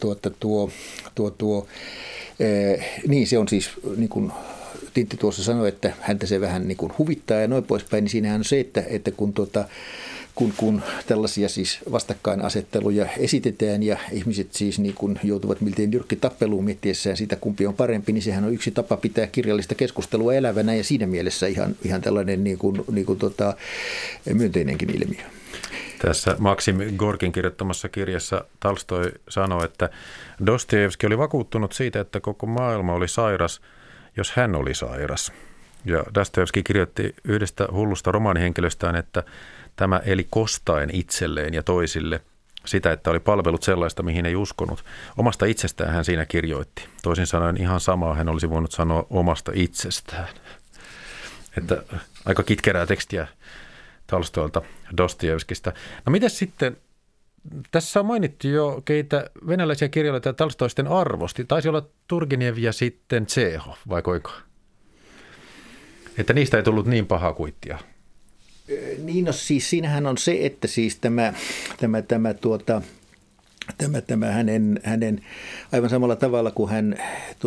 niin se on siis niin kuin Tintti tuossa sanoi, että häntä se vähän niin kuin huvittaa ja noin poispäin, niin siinähän on se, että kun tällaisia siis vastakkainasetteluja esitetään ja ihmiset siis niin kuin joutuvat miltei nyrkkitappeluun miettiessään sitä, kumpi on parempi, niin sehän on yksi tapa pitää kirjallista keskustelua elävänä ja siinä mielessä ihan tällainen myönteinenkin ilmiö. Tässä Maksim Gorkin kirjoittamassa kirjassa Tolstoi sanoi, että Dostojevski oli vakuuttunut siitä, että koko maailma oli sairas, jos hän oli sairas. Ja Dostojevski kirjoitti yhdestä hullusta romaanihenkilöstään, että tämä eli kostaen itselleen ja toisille sitä, että oli palvellut sellaista, mihin ei uskonut. Omasta itsestään hän siinä kirjoitti. Toisin sanoen ihan samaa hän olisi voinut sanoa omasta itsestään. Että aika kitkerää tekstiä Tolstoilta Dostojevskista. No mitäs sitten, tässä on mainittu jo, keitä venäläisiä kirjailijoita Tolstoi sitten arvosti. Taisi olla Turgenev ja sitten Tšehov, vai kuinka? Että niistä ei tullut niin pahaa kuittia. Niin, no siis siinähän on se, että siis tämä hänen aivan samalla tavalla kuin hän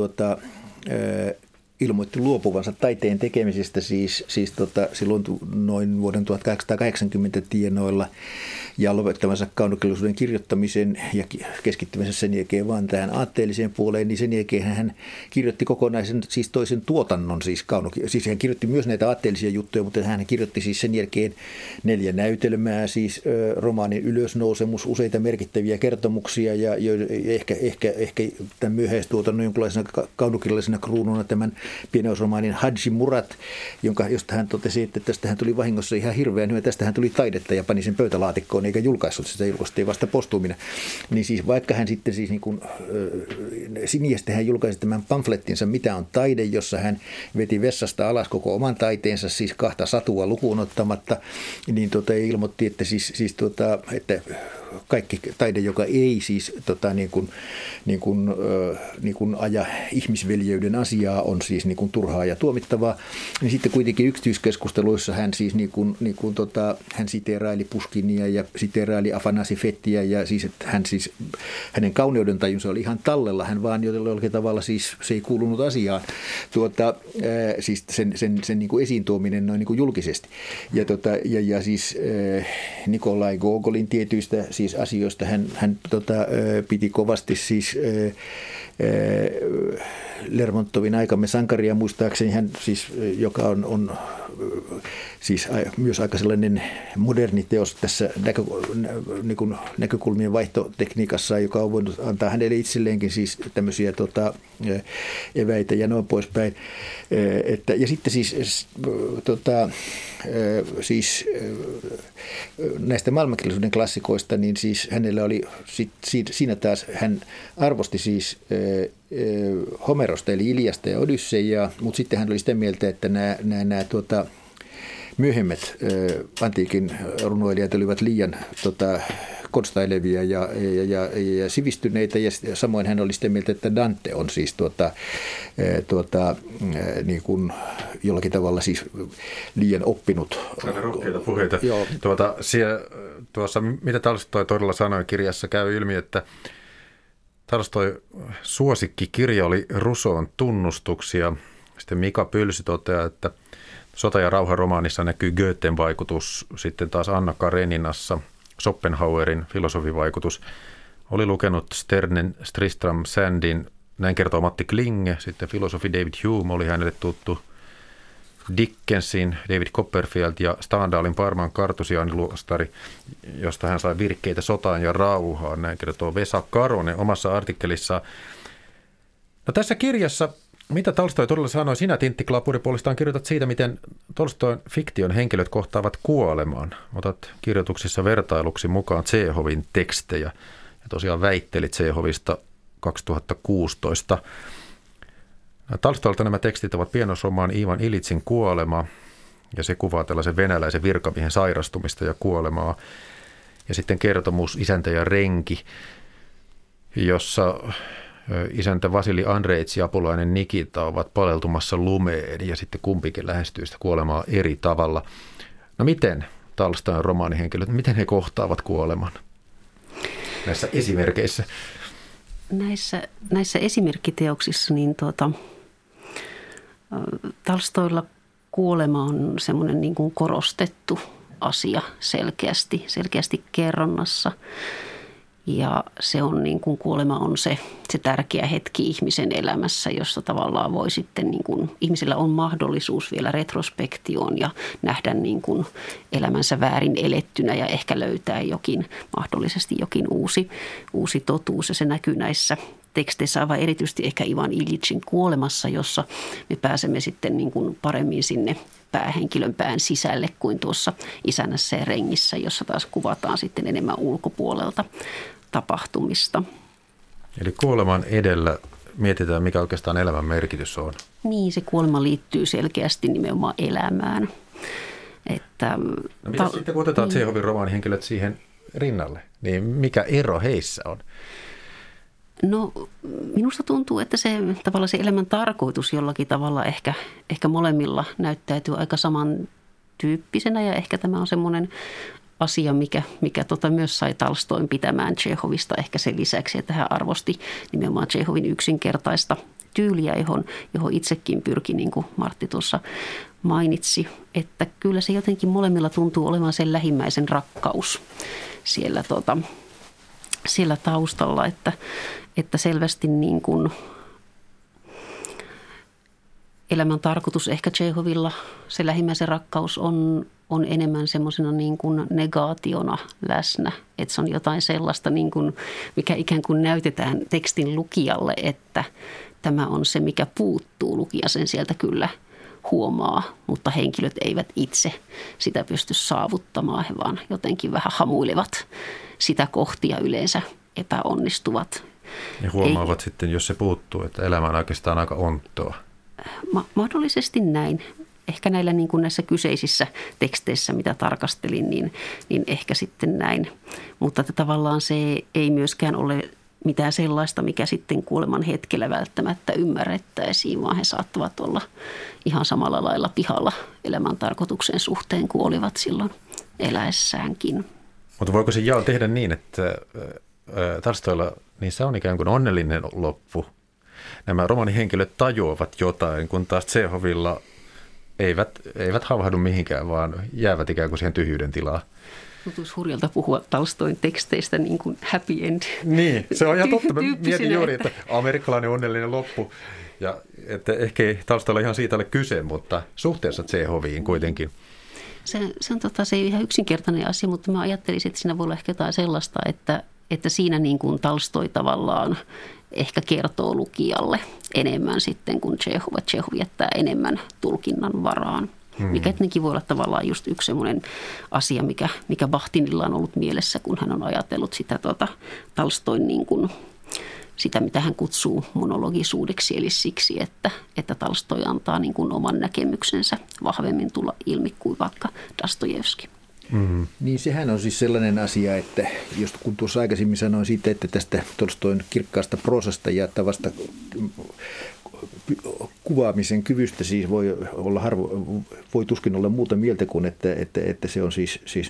ilmoitti luopuvansa taiteen tekemisestä siis silloin noin vuoden 1880 tienoilla ja lopettavansa kaunokirjallisuuden kirjoittamisen ja keskittymänsä sen jälkeen vaan tähän aatteelliseen puoleen, niin sen jälkeen hän kirjoitti kokonaisen siis toisen tuotannon siis hän kirjoitti myös näitä aatteellisia juttuja, mutta hän kirjoitti siis sen jälkeen 4 näytelmää, siis romaanin Ylösnousemus, useita merkittäviä kertomuksia ja ehkä tämän myöhäistuotannon jonkinlaisena kaunokirjallisena kruununa tämän pienoisromaanin Hadji Murat, josta hän totesi, että tästähän tuli vahingossa ihan hirveän hyvä, tästähän tuli taidetta ja pani sen pöytälaatikkoon eikä julkaissut sitä, julkaistiin vasta postuumina. Niin siis vaikka hän sitten siis niin kuin Siniästä hän julkaisi tämän pamflettinsa Mitä on taide, jossa hän veti vessasta alas koko oman taiteensa, siis 2 satua lukuun ottamatta, niin ilmoitti, että että kaikki taide, joka ei siis niin kuin aja ihmisveljeyden asiaa, on siis niin kuin turhaa ja tuomittavaa. Niin sitten kuitenkin yksityiskeskusteluissa hän siis hän siteeraili Pushkinia ja siteeraili Afanasi Fettiä ja siis että hänen kauneudentajunsa oli ihan tallella. Hän vaan jollakin tavalla siis se ei kuulunut asiaan. Siis sen niin kuin esiin tuominen noin niin kuin julkisesti. Ja siis Nikolai Gogolin tietyistä siis asioista hän piti kovasti siis Lermontovin Aikamme sankaria muistaakseni hän siis, joka on siis myös aika sellainen moderni teos tässä näkökulmien vaihtotekniikassa, joka on voinut antaa hänelle itselleenkin siis tämmöisiä eväitä ja noin poispäin. Ja sitten siis näistä maailmankirjallisuuden klassikoista, niin siis hänellä oli siinä taas hän arvosti siis Homerosta eli Iliasta ja Odysseijaa, mutta sitten hän oli sitä mieltä, että nämä myöhemmät antiikin runoilijat olivat liian konstailevia ja sivistyneitä, ja samoin hän oli sitä mieltä, että Dante on siis niin kuin jollakin tavalla siis liian oppinut. Rohkeita puheita. Tuossa, mitä Tolstoi todella sanoi kirjassa, käy ilmi, että Tolstoi suosikkikirja oli Rousseaun tunnustuksia. Sitten Mika Pylsy toteaa, että Sota ja rauha -romaanissa näkyy Goethen vaikutus, sitten taas Anna Kareninassa Schopenhauerin filosofivaikutus. Oli lukenut Sternen Tristram Sandin, näin kertoo Matti Klinge, sitten filosofi David Hume oli hänelle tuttu. Dickensin, David Copperfield ja Stendhalin Parman kartusiaaniluostari, josta hän sai virkkeitä sotaan ja rauhaan. Näin kertoo Vesa Karonen omassa artikkelissaan. No tässä kirjassa, mitä Tolstoi todella sanoi, sinä Tintti Klaapuri puolestaan kirjoitat siitä, miten Tolstoin fiktion henkilöt kohtaavat kuolemaan. Otat kirjoituksissa vertailuksi mukaan Tšehovin tekstejä ja tosiaan väittelit Tšehovista 2016. Tolstoilta nämä tekstit ovat pienoisromaan Ivan Ilitsin kuolema ja se kuvaa tällaisen venäläisen virkamiehen sairastumista ja kuolemaa. Ja sitten kertomus Isäntä ja renki, jossa isäntä Vasili Andreitsi ja apulainen Nikita ovat paleltumassa lumeen ja sitten kumpikin lähestyy sitä kuolemaa eri tavalla. No miten Tolstoin romaanihenkilöt, miten he kohtaavat kuoleman näissä esimerkkeissä? Näissä esimerkkiteoksissa niin Tolstoilla kuolema on semmoinen niin kuin korostettu asia selkeästi kerronnassa. Ja se on niin kuin kuolema on se tärkeä hetki ihmisen elämässä, jossa tavallaan voi sitten niin kuin, ihmisellä on mahdollisuus vielä retrospektioon ja nähdä niin kuin elämänsä väärin elettynä ja ehkä löytää mahdollisesti jokin uusi totuus. Ja se näkyy näissä teksteissä aivan erityisesti ehkä Ivan Ilitsin kuolemassa, jossa me pääsemme sitten niin kuin paremmin sinne päähenkilön pään sisälle kuin tuossa Isännässä ja rengissä, jossa taas kuvataan sitten enemmän ulkopuolelta tapahtumista. Eli kuoleman edellä mietitään, mikä oikeastaan elämän merkitys on. Niin, se kuolema liittyy selkeästi nimenomaan elämään. No mitä sitten, kun otetaan Tšehovin romaanihenkilöt siihen rinnalle, niin mikä ero heissä on? No minusta tuntuu, että se elämän tarkoitus jollakin tavalla ehkä molemmilla näyttäytyy aika samantyyppisenä ja ehkä tämä on semmoinen asia, mikä myös sai Tolstoin pitämään Tšehovista ehkä sen lisäksi, että hän arvosti nimenomaan Tšehovin yksinkertaista tyyliä, johon itsekin pyrki, niin kuin Martti tuossa mainitsi, että kyllä se jotenkin molemmilla tuntuu olevan sen lähimmäisen rakkaus siellä taustalla, että selvästi niin kuin elämän tarkoitus ehkä Tšehovilla, se lähimmäisen rakkaus on enemmän semmoisena niin kuin negaationa läsnä. Että se on jotain sellaista, niin kuin, mikä ikään kuin näytetään tekstin lukijalle, että tämä on se, mikä puuttuu. Lukija sen sieltä kyllä huomaa, mutta henkilöt eivät itse sitä pysty saavuttamaan. He vaan jotenkin vähän hamuilevat sitä kohti ja yleensä epäonnistuvat. Ja huomaavat sitten, jos se puuttuu, että elämä on oikeastaan aika onttoa. Mahdollisesti näin. Ehkä näillä niin kuin näissä kyseisissä teksteissä, mitä tarkastelin, niin ehkä sitten näin. Mutta että tavallaan se ei myöskään ole mitään sellaista, mikä sitten kuoleman hetkellä välttämättä ymmärrettäisiin, vaan he saattavat olla ihan samalla lailla pihalla elämän tarkoituksen suhteen kuin olivat silloin eläessäänkin. Mutta voiko se jao tehdä niin, että Tolstoilla niissä on ikään kuin onnellinen loppu? Nämä romaanihenkilöt tajuavat jotain, kun taas Tšehovilla eivät havahdu mihinkään, vaan jäävät ikään kuin siihen tyhjyyden tilaan. Tuntuisi hurjalta puhua Tolstoin teksteistä niin kuin happy end. Niin, se on ihan totta. Mä mietin juuri, että amerikkalainen onnellinen loppu. Ja että ehkä ei Tolstoilla ihan siitä ole kyse, mutta suhteessa Tšehoviin kuitenkin. Se ei ihan yksinkertainen asia, mutta mä ajattelisin, että siinä voi olla ehkä jotain sellaista, että siinä niin kuin Tolstoi tavallaan ehkä kertoo lukijalle enemmän sitten kuin Tšehov. Tšehov jättää enemmän tulkinnan varaan. Mikä tietenkin voi olla tavallaan just yksi semmoinen asia, mikä Bahtinilla on ollut mielessä, kun hän on ajatellut sitä Tolstoin niin kuin, sitä, mitä hän kutsuu monologisuudeksi, eli siksi, että Tolstoi antaa niin kuin oman näkemyksensä vahvemmin tulla ilmi kuin vaikka Dostojevski. Mm. Niin sehän on siis sellainen asia, että just kun tuossa aikaisemmin sanoin siitä, että tästä Tolstoin kirkkaasta proosasta ja tavasta kuvaamisen kyvystä siis voi tuskin olla muuta mieltä kuin, että se on siis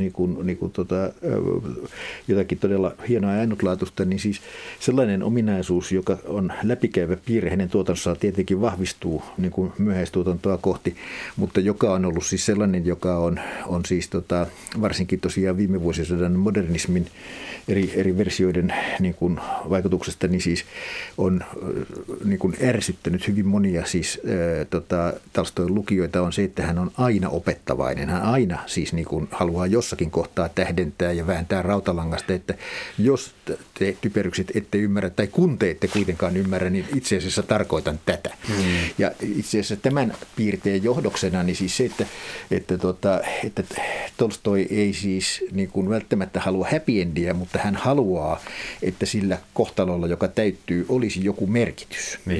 jotakin todella hienoa ja ainutlaatuista, niin siis sellainen ominaisuus, joka on läpikäyvä piirre hänen tuotannossaan tietenkin vahvistuu niin kuin myöhäistuotantoa kohti, mutta joka on ollut siis sellainen, joka on siis varsinkin tosiaan viime vuosisadan modernismin eri versioiden niin kuin vaikutuksesta, niin siis on niin kuin ärsyttävä viehättänyt hyvin monia siis Tolstoin lukijoita on se, että hän on aina opettavainen. Hän aina siis niin kuin haluaa jossakin kohtaa tähdentää ja vääntää rautalangasta, että jos te typerykset ette ymmärrä tai kun te ette kuitenkaan ymmärrä, niin itse asiassa tarkoitan tätä. Ja itse asiassa tämän piirteen johdoksena niin siis se, että Tolstoi ei siis niin kuin välttämättä halua happy endiä, mutta hän haluaa, että sillä kohtalolla, joka täyttyy, olisi joku merkitys. Niin.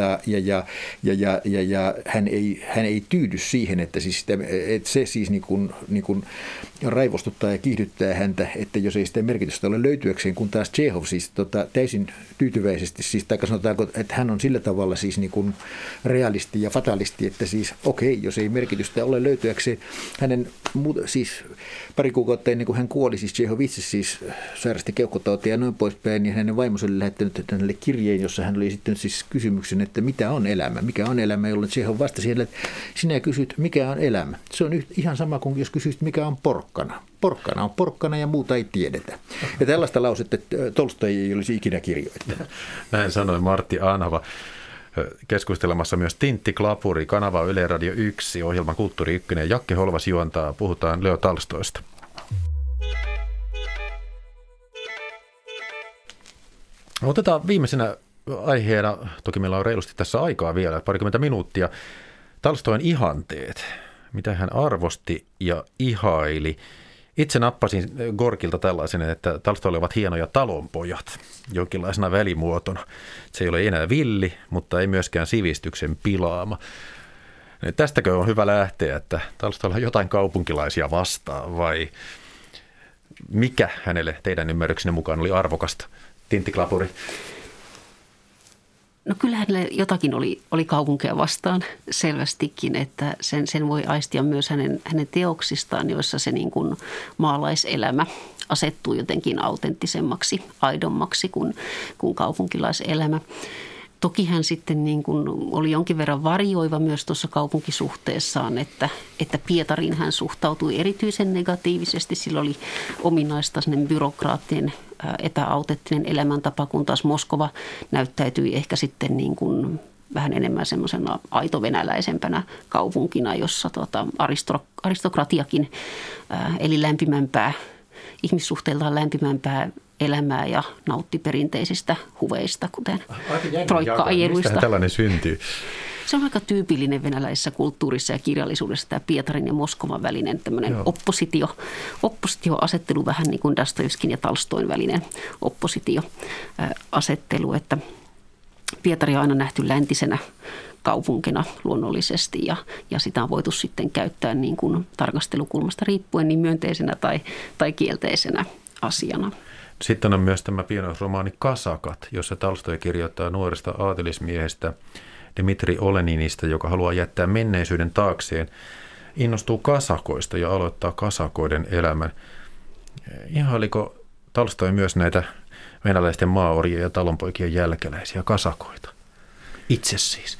Ja hän ei tyydy siihen, että se siis niin kuin raivostuttaa ja kiihdyttää häntä, että jos ei sitä merkitystä ole löytyäkseen, kun taas Tšehov siis täysin tyytyväisesti, siis, tai sanotaanko, että hän on sillä tavalla siis niin kuin realisti ja fatalisti, että siis okei, jos ei merkitystä ole löytyäkseen, hänen siis pari kuukautta ennen kuin hän kuoli, siis Tšehov itse siis sairasti keuhkotautia ja noin poispäin, niin hänen vaimonsa oli lähettänyt hänelle kirjeen, jossa hän oli esittänyt siis kysymyksen, että mitä on elämä, jolloin Tšehov vastasi hänelle, että sinä kysyt, mikä on elämä. Se on ihan sama kuin jos kysyt, mikä on porkkana. Porkkana on porkkana ja muuta ei tiedetä. Ja tällaista lausetta Tolstoi ei olisi ikinä kirjoittanut. Näin sanoi Martti Anhova. Keskustelemassa myös Tintti Klapuri, kanava Yle Radio 1, ohjelma Kulttuuri 1. Jakke Holvas juontaa, puhutaan Leo Tolstoista. Otetaan viimeisenä aiheena, toki meillä on reilusti tässä aikaa vielä, 20 minuuttia, Tolstoin ihanteet, mitä hän arvosti ja ihaili. Itse nappasin Gorkilta tällaisen, että Tolstoilla ovat hienoja talonpojat, jonkinlaisena välimuotona. Se ei ole enää villi, mutta ei myöskään sivistyksen pilaama. Tästäkö on hyvä lähteä, että Tolstoilla on jotain kaupunkilaisia vastaan, vai mikä hänelle teidän ymmärryksenne mukaan oli arvokasta? Tintti Klapuri. No kyllä hänelle jotakin oli kaupunkia vastaan selvästikin, että sen voi aistia myös hänen teoksistaan, joissa se niin kuin maalaiselämä asettuu jotenkin autenttisemmaksi, aidommaksi kuin kaupunkilaiselämä. Toki hän sitten niin kuin oli jonkin verran varjoiva myös tuossa kaupunkisuhteessaan, että Pietariin hän suhtautui erityisen negatiivisesti. Sillä oli ominaista sellainen byrokraattien epäautenttinen elämäntapa, kun taas Moskova näyttäytyi ehkä sitten niin kuin vähän enemmän semmoisena aitovenäläisempänä kaupunkina, jossa aristokratiakin eli lämpimämpää, ihmissuhteiltaan lämpimämpää elämää ja nautti perinteisistä huveista, kuten troikka-ajeluista. Mistä tällainen syntyy? Se on aika tyypillinen venäläisessä kulttuurissa ja kirjallisuudessa tämä Pietarin ja Moskovan välinen tämmöinen oppositioasettelu, vähän niin kuin Dostojevskin ja Tolstoin välinen oppositioasettelu, että Pietari on aina nähty läntisenä kaupunkina luonnollisesti ja sitä on voitu sitten käyttää niin kuin tarkastelukulmasta riippuen niin myönteisenä tai kielteisenä asiana. Sitten on myös tämä pienoisromaani Kasakat, jossa Tolstoi kirjoittaa nuoresta aatelismiehestä Dmitri Oleninista, joka haluaa jättää menneisyyden taakseen, innostuu kasakoista ja aloittaa kasakoiden elämän. Ihailiko Tolstoi myös näitä venäläisten maaorien ja talonpoikien jälkeläisiä kasakoita? Itse siis.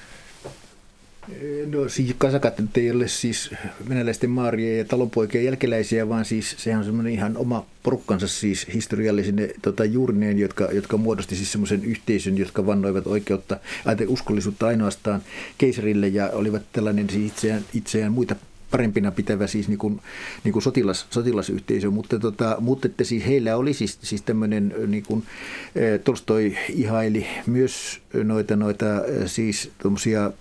No siis kasakat ei ole siis venäläisten maarien ja talonpoikien jälkeläisiä, vaan siis sehän on semmoinen ihan oma porukkansa siis historiallisine juurineen, jotka muodosti siis semmoisen yhteisön, jotka vannoivat uskollisuutta ainoastaan keisarille ja olivat tällainen siis itseään muita parempina pitävä siis niin kuin sotilasyhteisö, mutta että siis heillä oli siis tämmöinen niin kuin Tolstoi ihaili myös noita siis tommosia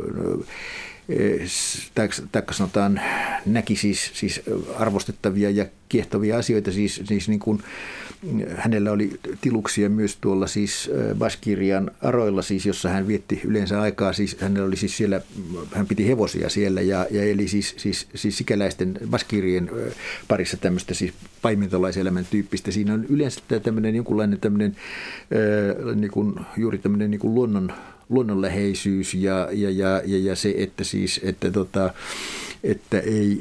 taikka sanotaan näki siis arvostettavia ja kiehtovia asioita, siis niin kuin hänellä oli tiluksia myös tuolla siis Baskirian aroilla, siis jossa hän vietti yleensä aikaa, siis hänellä oli siis siellä, hän piti hevosia siellä ja eli siis sikäläisten Baskirien parissa tämmöistä siis paimentolaiselämän tyyppistä. Siinä on yleensä tämmöinen jonkunlainen tämmöinen niin kuin, juuri tämmöinen niin kuin luonnonläheisyys ja se, että siis että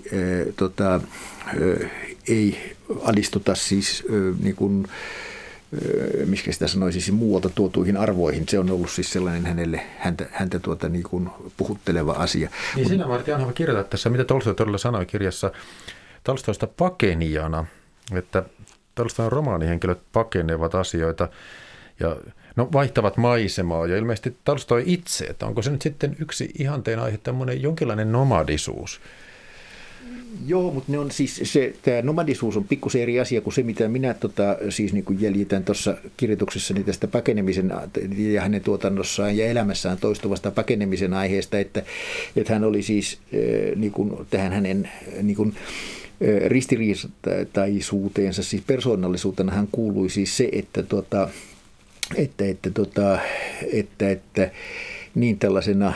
ei alistuta siis niin kuin miksi sitä sanoisi, siis muualta tuotuihin arvoihin. Se on ollut siis sellainen häntä niin kuin puhutteleva asia. Niin sinä Martti Anhova kirjoitat tässä, mitä Tolstoi todella sanoi kirjassa Tolstoista pakenijana, että Tolstoin romaanihenkilöt pakenevat asioita ja no, vaihtavat maisemaa ja ilmeisesti Tolstoi itse, että onko se nyt sitten yksi ihanteen aihe tämmöinen jonkinlainen nomadisuus? Joo, mutta ne on siis tämä nomadisuus on pikkusen eri asia kuin se, mitä minä siis niin kuin jäljitän tuossa kirjoituksessani tästä pakenemisen ja hänen tuotannossaan ja elämässään toistuvasta pakenemisen aiheesta, että hän oli siis niin kuin tähän hänen niin kuin ristiriitaisuuteensa, siis persoonallisuutena hän kuului siis se, että niin tällaisena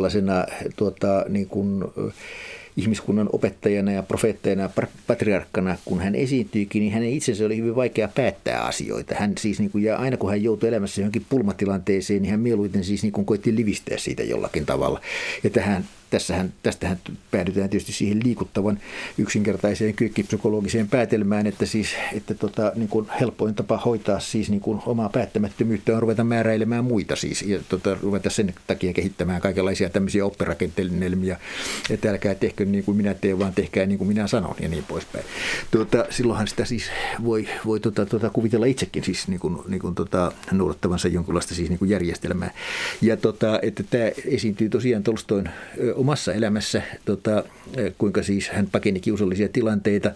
niin kuin ihmiskunnan opettajana ja profeettajana ja patriarkkana, kun hän esiintyikin, niin hänen itsensä oli hyvin vaikea päättää asioita. Hän siis, niin kuin, ja aina kun hän joutui elämässä johonkin pulmatilanteeseen, niin hän mieluiten siis niin kuin koitti livistää siitä jollakin tavalla. Ja tästähän päädytään tietysti siihen liikuttavan yksinkertaiseen kyykkipsykologiseen päätelmään, että niin kuin helpoin tapa hoitaa siis niin kuin omaa päättämättömyyttä on ruveta määräilemään muita siis, ja ruveta sen takia kehittämään kaikenlaisia tämmöisiä oppirakentelmia, että älkää tehkö niin kuin minä teen, vaan tehkää niin kuin minä sanon ja niin poispäin. Silloinhan sitä siis voi kuvitella itsekin siis niin kuin noudattavansa jonkinlaista siis niin kuin järjestelmää. Ja että tämä esiintyy tosiaan Tolstoin omassa elämässä, kuinka siis hän pakeni kiusallisia tilanteita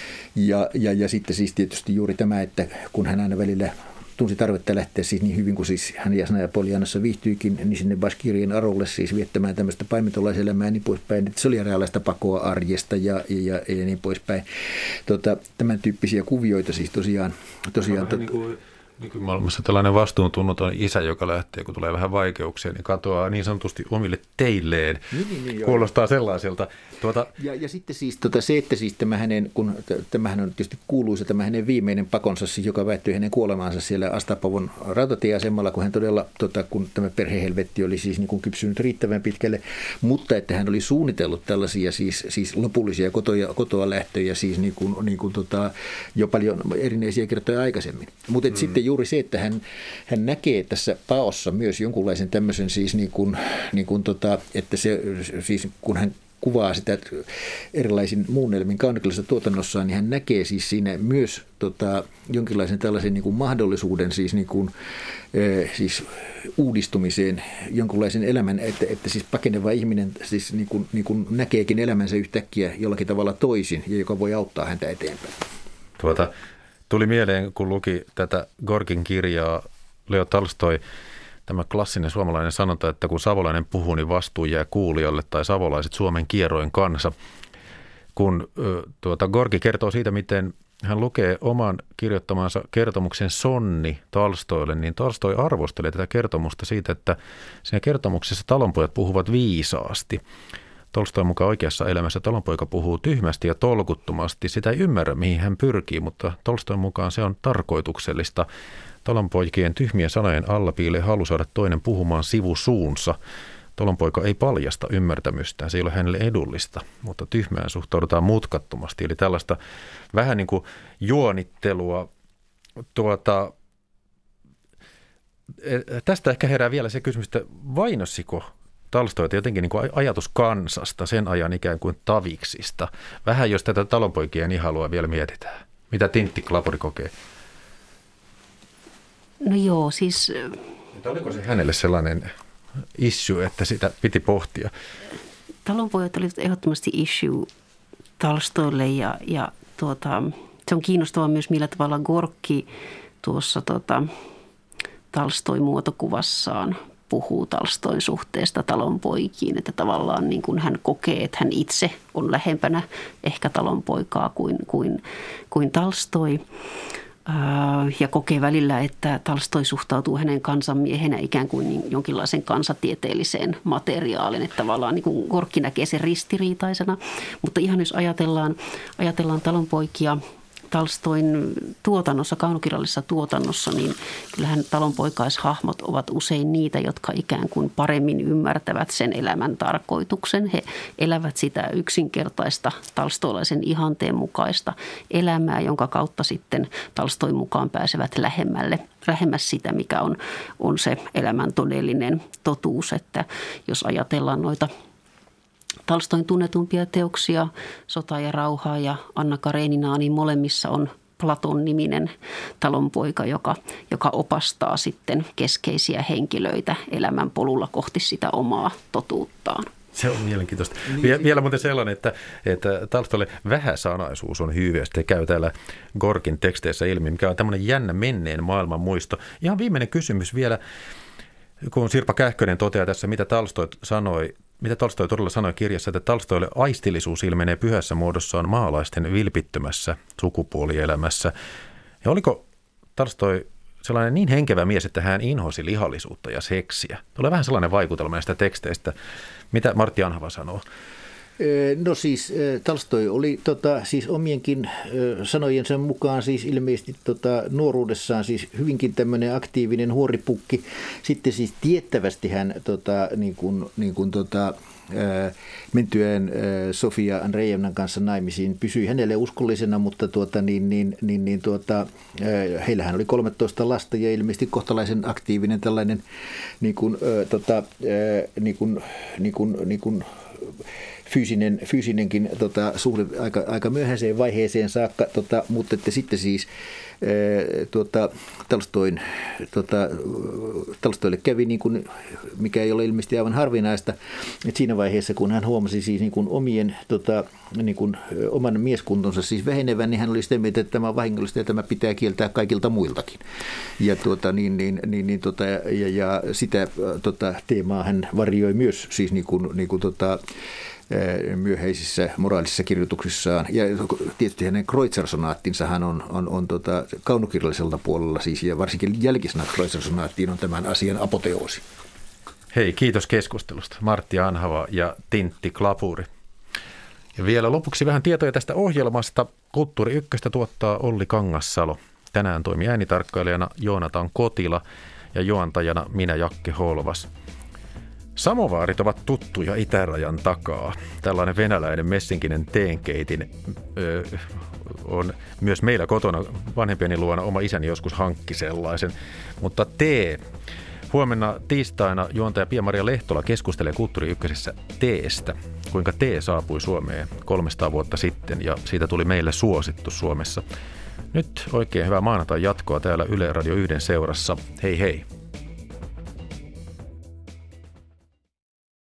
ja sitten siis tietysti juuri tämä, että kun hän aina välillä tunsi tarvetta lähteä siis niin hyvin kuin siis hän Jasna ja Poljanassa viihtyikin, niin sinne Baskirien Arolle siis viettämään tämmöistä paimentolaiselämää ja niin poispäin, että se oli eräänlaista pakoa arjesta ja niin poispäin. Tämän tyyppisiä kuvioita siis tosiaan nykymaailmassa tällainen vastuuntunnoton isä, joka lähtee, kun tulee vähän vaikeuksia, niin katoaa niin sanotusti omille teilleen. Niin, kuulostaa sellaiselta. Ja sitten siis se, että siis tämähän on tietysti kuuluisa tämä hänen viimeinen pakonsa, siis, joka päättyi hänen kuolemaansa siellä Astapovon rautatieasemalla, kun hän todella, kun tämä perhehelvetti oli siis niin kuin kypsynyt riittävän pitkälle, mutta että hän oli suunnitellut tällaisia siis lopullisia kotoa lähtöjä siis niin kuin jo paljon erinäisiä kertoja aikaisemmin. Mutta sitten juuri se, että hän näkee tässä paossa myös jonkunlaisen tämmöisen siis että se siis kun hän kuvaa sitä erilaisin muunnelmin kaunikkeellisessa tuotannossaan, niin hän näkee siis siinä myös jonkinlaisen tällaisen niin kuin mahdollisuuden siis, siis uudistumiseen, jonkunlaisen elämän, että siis pakeneva ihminen siis niin kuin näkeekin elämänsä yhtäkkiä jollakin tavalla toisin ja joka voi auttaa häntä eteenpäin. Tuli mieleen, kun luki tätä Gorkin kirjaa, Leo Tolstoi, tämä klassinen suomalainen sanonta, että kun savolainen puhuu, niin vastuu jää kuulijoille, tai savolaiset Suomen kieroin kansa. Kun Gorki kertoo siitä, miten hän lukee oman kirjoittamansa kertomuksen Sonni Tolstoille, niin Tolstoi arvostelee tätä kertomusta siitä, että siinä kertomuksessa talonpojat puhuvat viisaasti. Tolstoin mukaan oikeassa elämässä talonpoika puhuu tyhmästi ja tolkuttomasti. Sitä ei ymmärrä, mihin hän pyrkii, mutta Tolstoin mukaan se on tarkoituksellista. Talonpoikien tyhmien sanojen alla piilee halu saada toinen puhumaan sivusuunsa. Talonpoika ei paljasta ymmärtämystään, se ei ole hänelle edullista, mutta tyhmään suhtaudutaan mutkattomasti. Eli tällaista vähän niin kuin juonittelua. Tästä ehkä herää vielä se kysymys, että vainossiko Tolstoita jotenkin niin kuin ajatus kansasta, sen ajan ikään kuin taviksista. Vähän jos tätä talonpoikien ihailua vielä mietitään. Mitä Tintti Klapuri kokee? No joo, siis Oliko se hänelle sellainen issue, että sitä piti pohtia? Talonpojat olivat ehdottomasti issue Tolstoille ja se on kiinnostavaa myös, millä tavalla Gorkki tuossa Tolstoin muotokuvassaan puhuu Tolstoin suhteesta talonpoikiin, että tavallaan niin kuin hän kokee, että hän itse on lähempänä ehkä talonpoikaa kuin Tolstoi. Ja kokee välillä, että Tolstoi suhtautuu hänen kansanmiehenä ikään kuin jonkinlaisen kansatieteelliseen materiaalin, että tavallaan niin kuin Gorkki näkee sen ristiriitaisena. Mutta ihan jos ajatellaan talonpoikia Tolstoin tuotannossa, kaunokirjallisessa tuotannossa, niin kyllähän talonpoikaishahmot ovat usein niitä, jotka ikään kuin paremmin ymmärtävät sen elämän tarkoituksen. He elävät sitä yksinkertaista tolstoilaisen ihanteen mukaista elämää, jonka kautta sitten Tolstoin mukaan pääsevät lähemmäs sitä, mikä on se elämän todellinen totuus. Että jos ajatellaan noita Tolstoin tunnetumpia teoksia, Sota ja rauhaa ja Anna Kareninaa, niin molemmissa on Platon-niminen talonpoika, joka opastaa sitten keskeisiä henkilöitä elämän polulla kohti sitä omaa totuuttaan. Se on mielenkiintoista. Vielä muuten sellainen, että Tolstoille vähäsanaisuus on hyviä. Sitten käy täällä Gorkin teksteissä ilmi, mikä on tämmöinen jännä menneen maailman muisto. Ihan viimeinen kysymys vielä, kun Sirpa Kähkönen toteaa tässä, mitä Tolstoi todella sanoi kirjassa, että Tolstoille aistillisuus ilmenee pyhässä muodossaan maalaisten vilpittömässä sukupuolielämässä. Ja oliko Tolstoi sellainen niin henkevä mies, että hän inhosi lihallisuutta ja seksiä? Tulee vähän sellainen vaikutelma näistä teksteistä. Mitä Martti Anhava sanoo? No siis Tolstoi oli siis omienkin sanojensa mukaan siis ilmeisesti nuoruudessaan siis hyvinkin tämmöinen aktiivinen huoripukki. Sitten siis tiettävästi hän mentyään Sofia Andreevnan kanssa naimisiin pysyi hänelle uskollisena, mutta heillähän oli 13 lasta ja ilmeisesti kohtalaisen aktiivinen tällainen fyysinenkin suhde aika myöhäiseen vaiheeseen saakka, mutta että sitten siis Tolstoille kävi niin kuin, mikä ei ole ilmeisesti aivan harvinaista, että siinä vaiheessa kun hän huomasi siis niin kuin oman mieskuntonsa siis vähenevän, niin hän oli sitä mieltä, että tämä on vahingollista ja tämä pitää kieltää kaikilta muiltakin. Ja ja sitä teemaa hän varjoi myös siis myöhäisissä moraalisissa kirjoituksissaan. Ja tietysti hänen Kreutzer-sonaattinsahan on kaunokirjalliselta puolella siis, ja varsinkin jälkisanat Kreutzer-sonaattiin on tämän asian apoteoosi. Hei, kiitos keskustelusta. Martti Anhava ja Tintti Klapuri. Ja vielä lopuksi vähän tietoja tästä ohjelmasta. Kulttuuri Ykköstä tuottaa Olli Kangassalo. Tänään toimi äänitarkkailijana Joonatan Kotila ja juontajana minä Jakke Holvas. Samovaarit ovat tuttuja itärajan takaa. Tällainen venäläinen messinkinen teenkeitin on myös meillä kotona vanhempieni luona. Oma isäni joskus hankki sellaisen. Mutta tee. Huomenna tiistaina juontaja Pia-Maria Lehtola keskustelee Kulttuuri Ykkösessä teestä. Kuinka tee saapui Suomeen 300 vuotta sitten ja siitä tuli meille suosittu Suomessa. Nyt oikein hyvää maanantai jatkoa täällä Yle Radio 1 seurassa. Hei hei!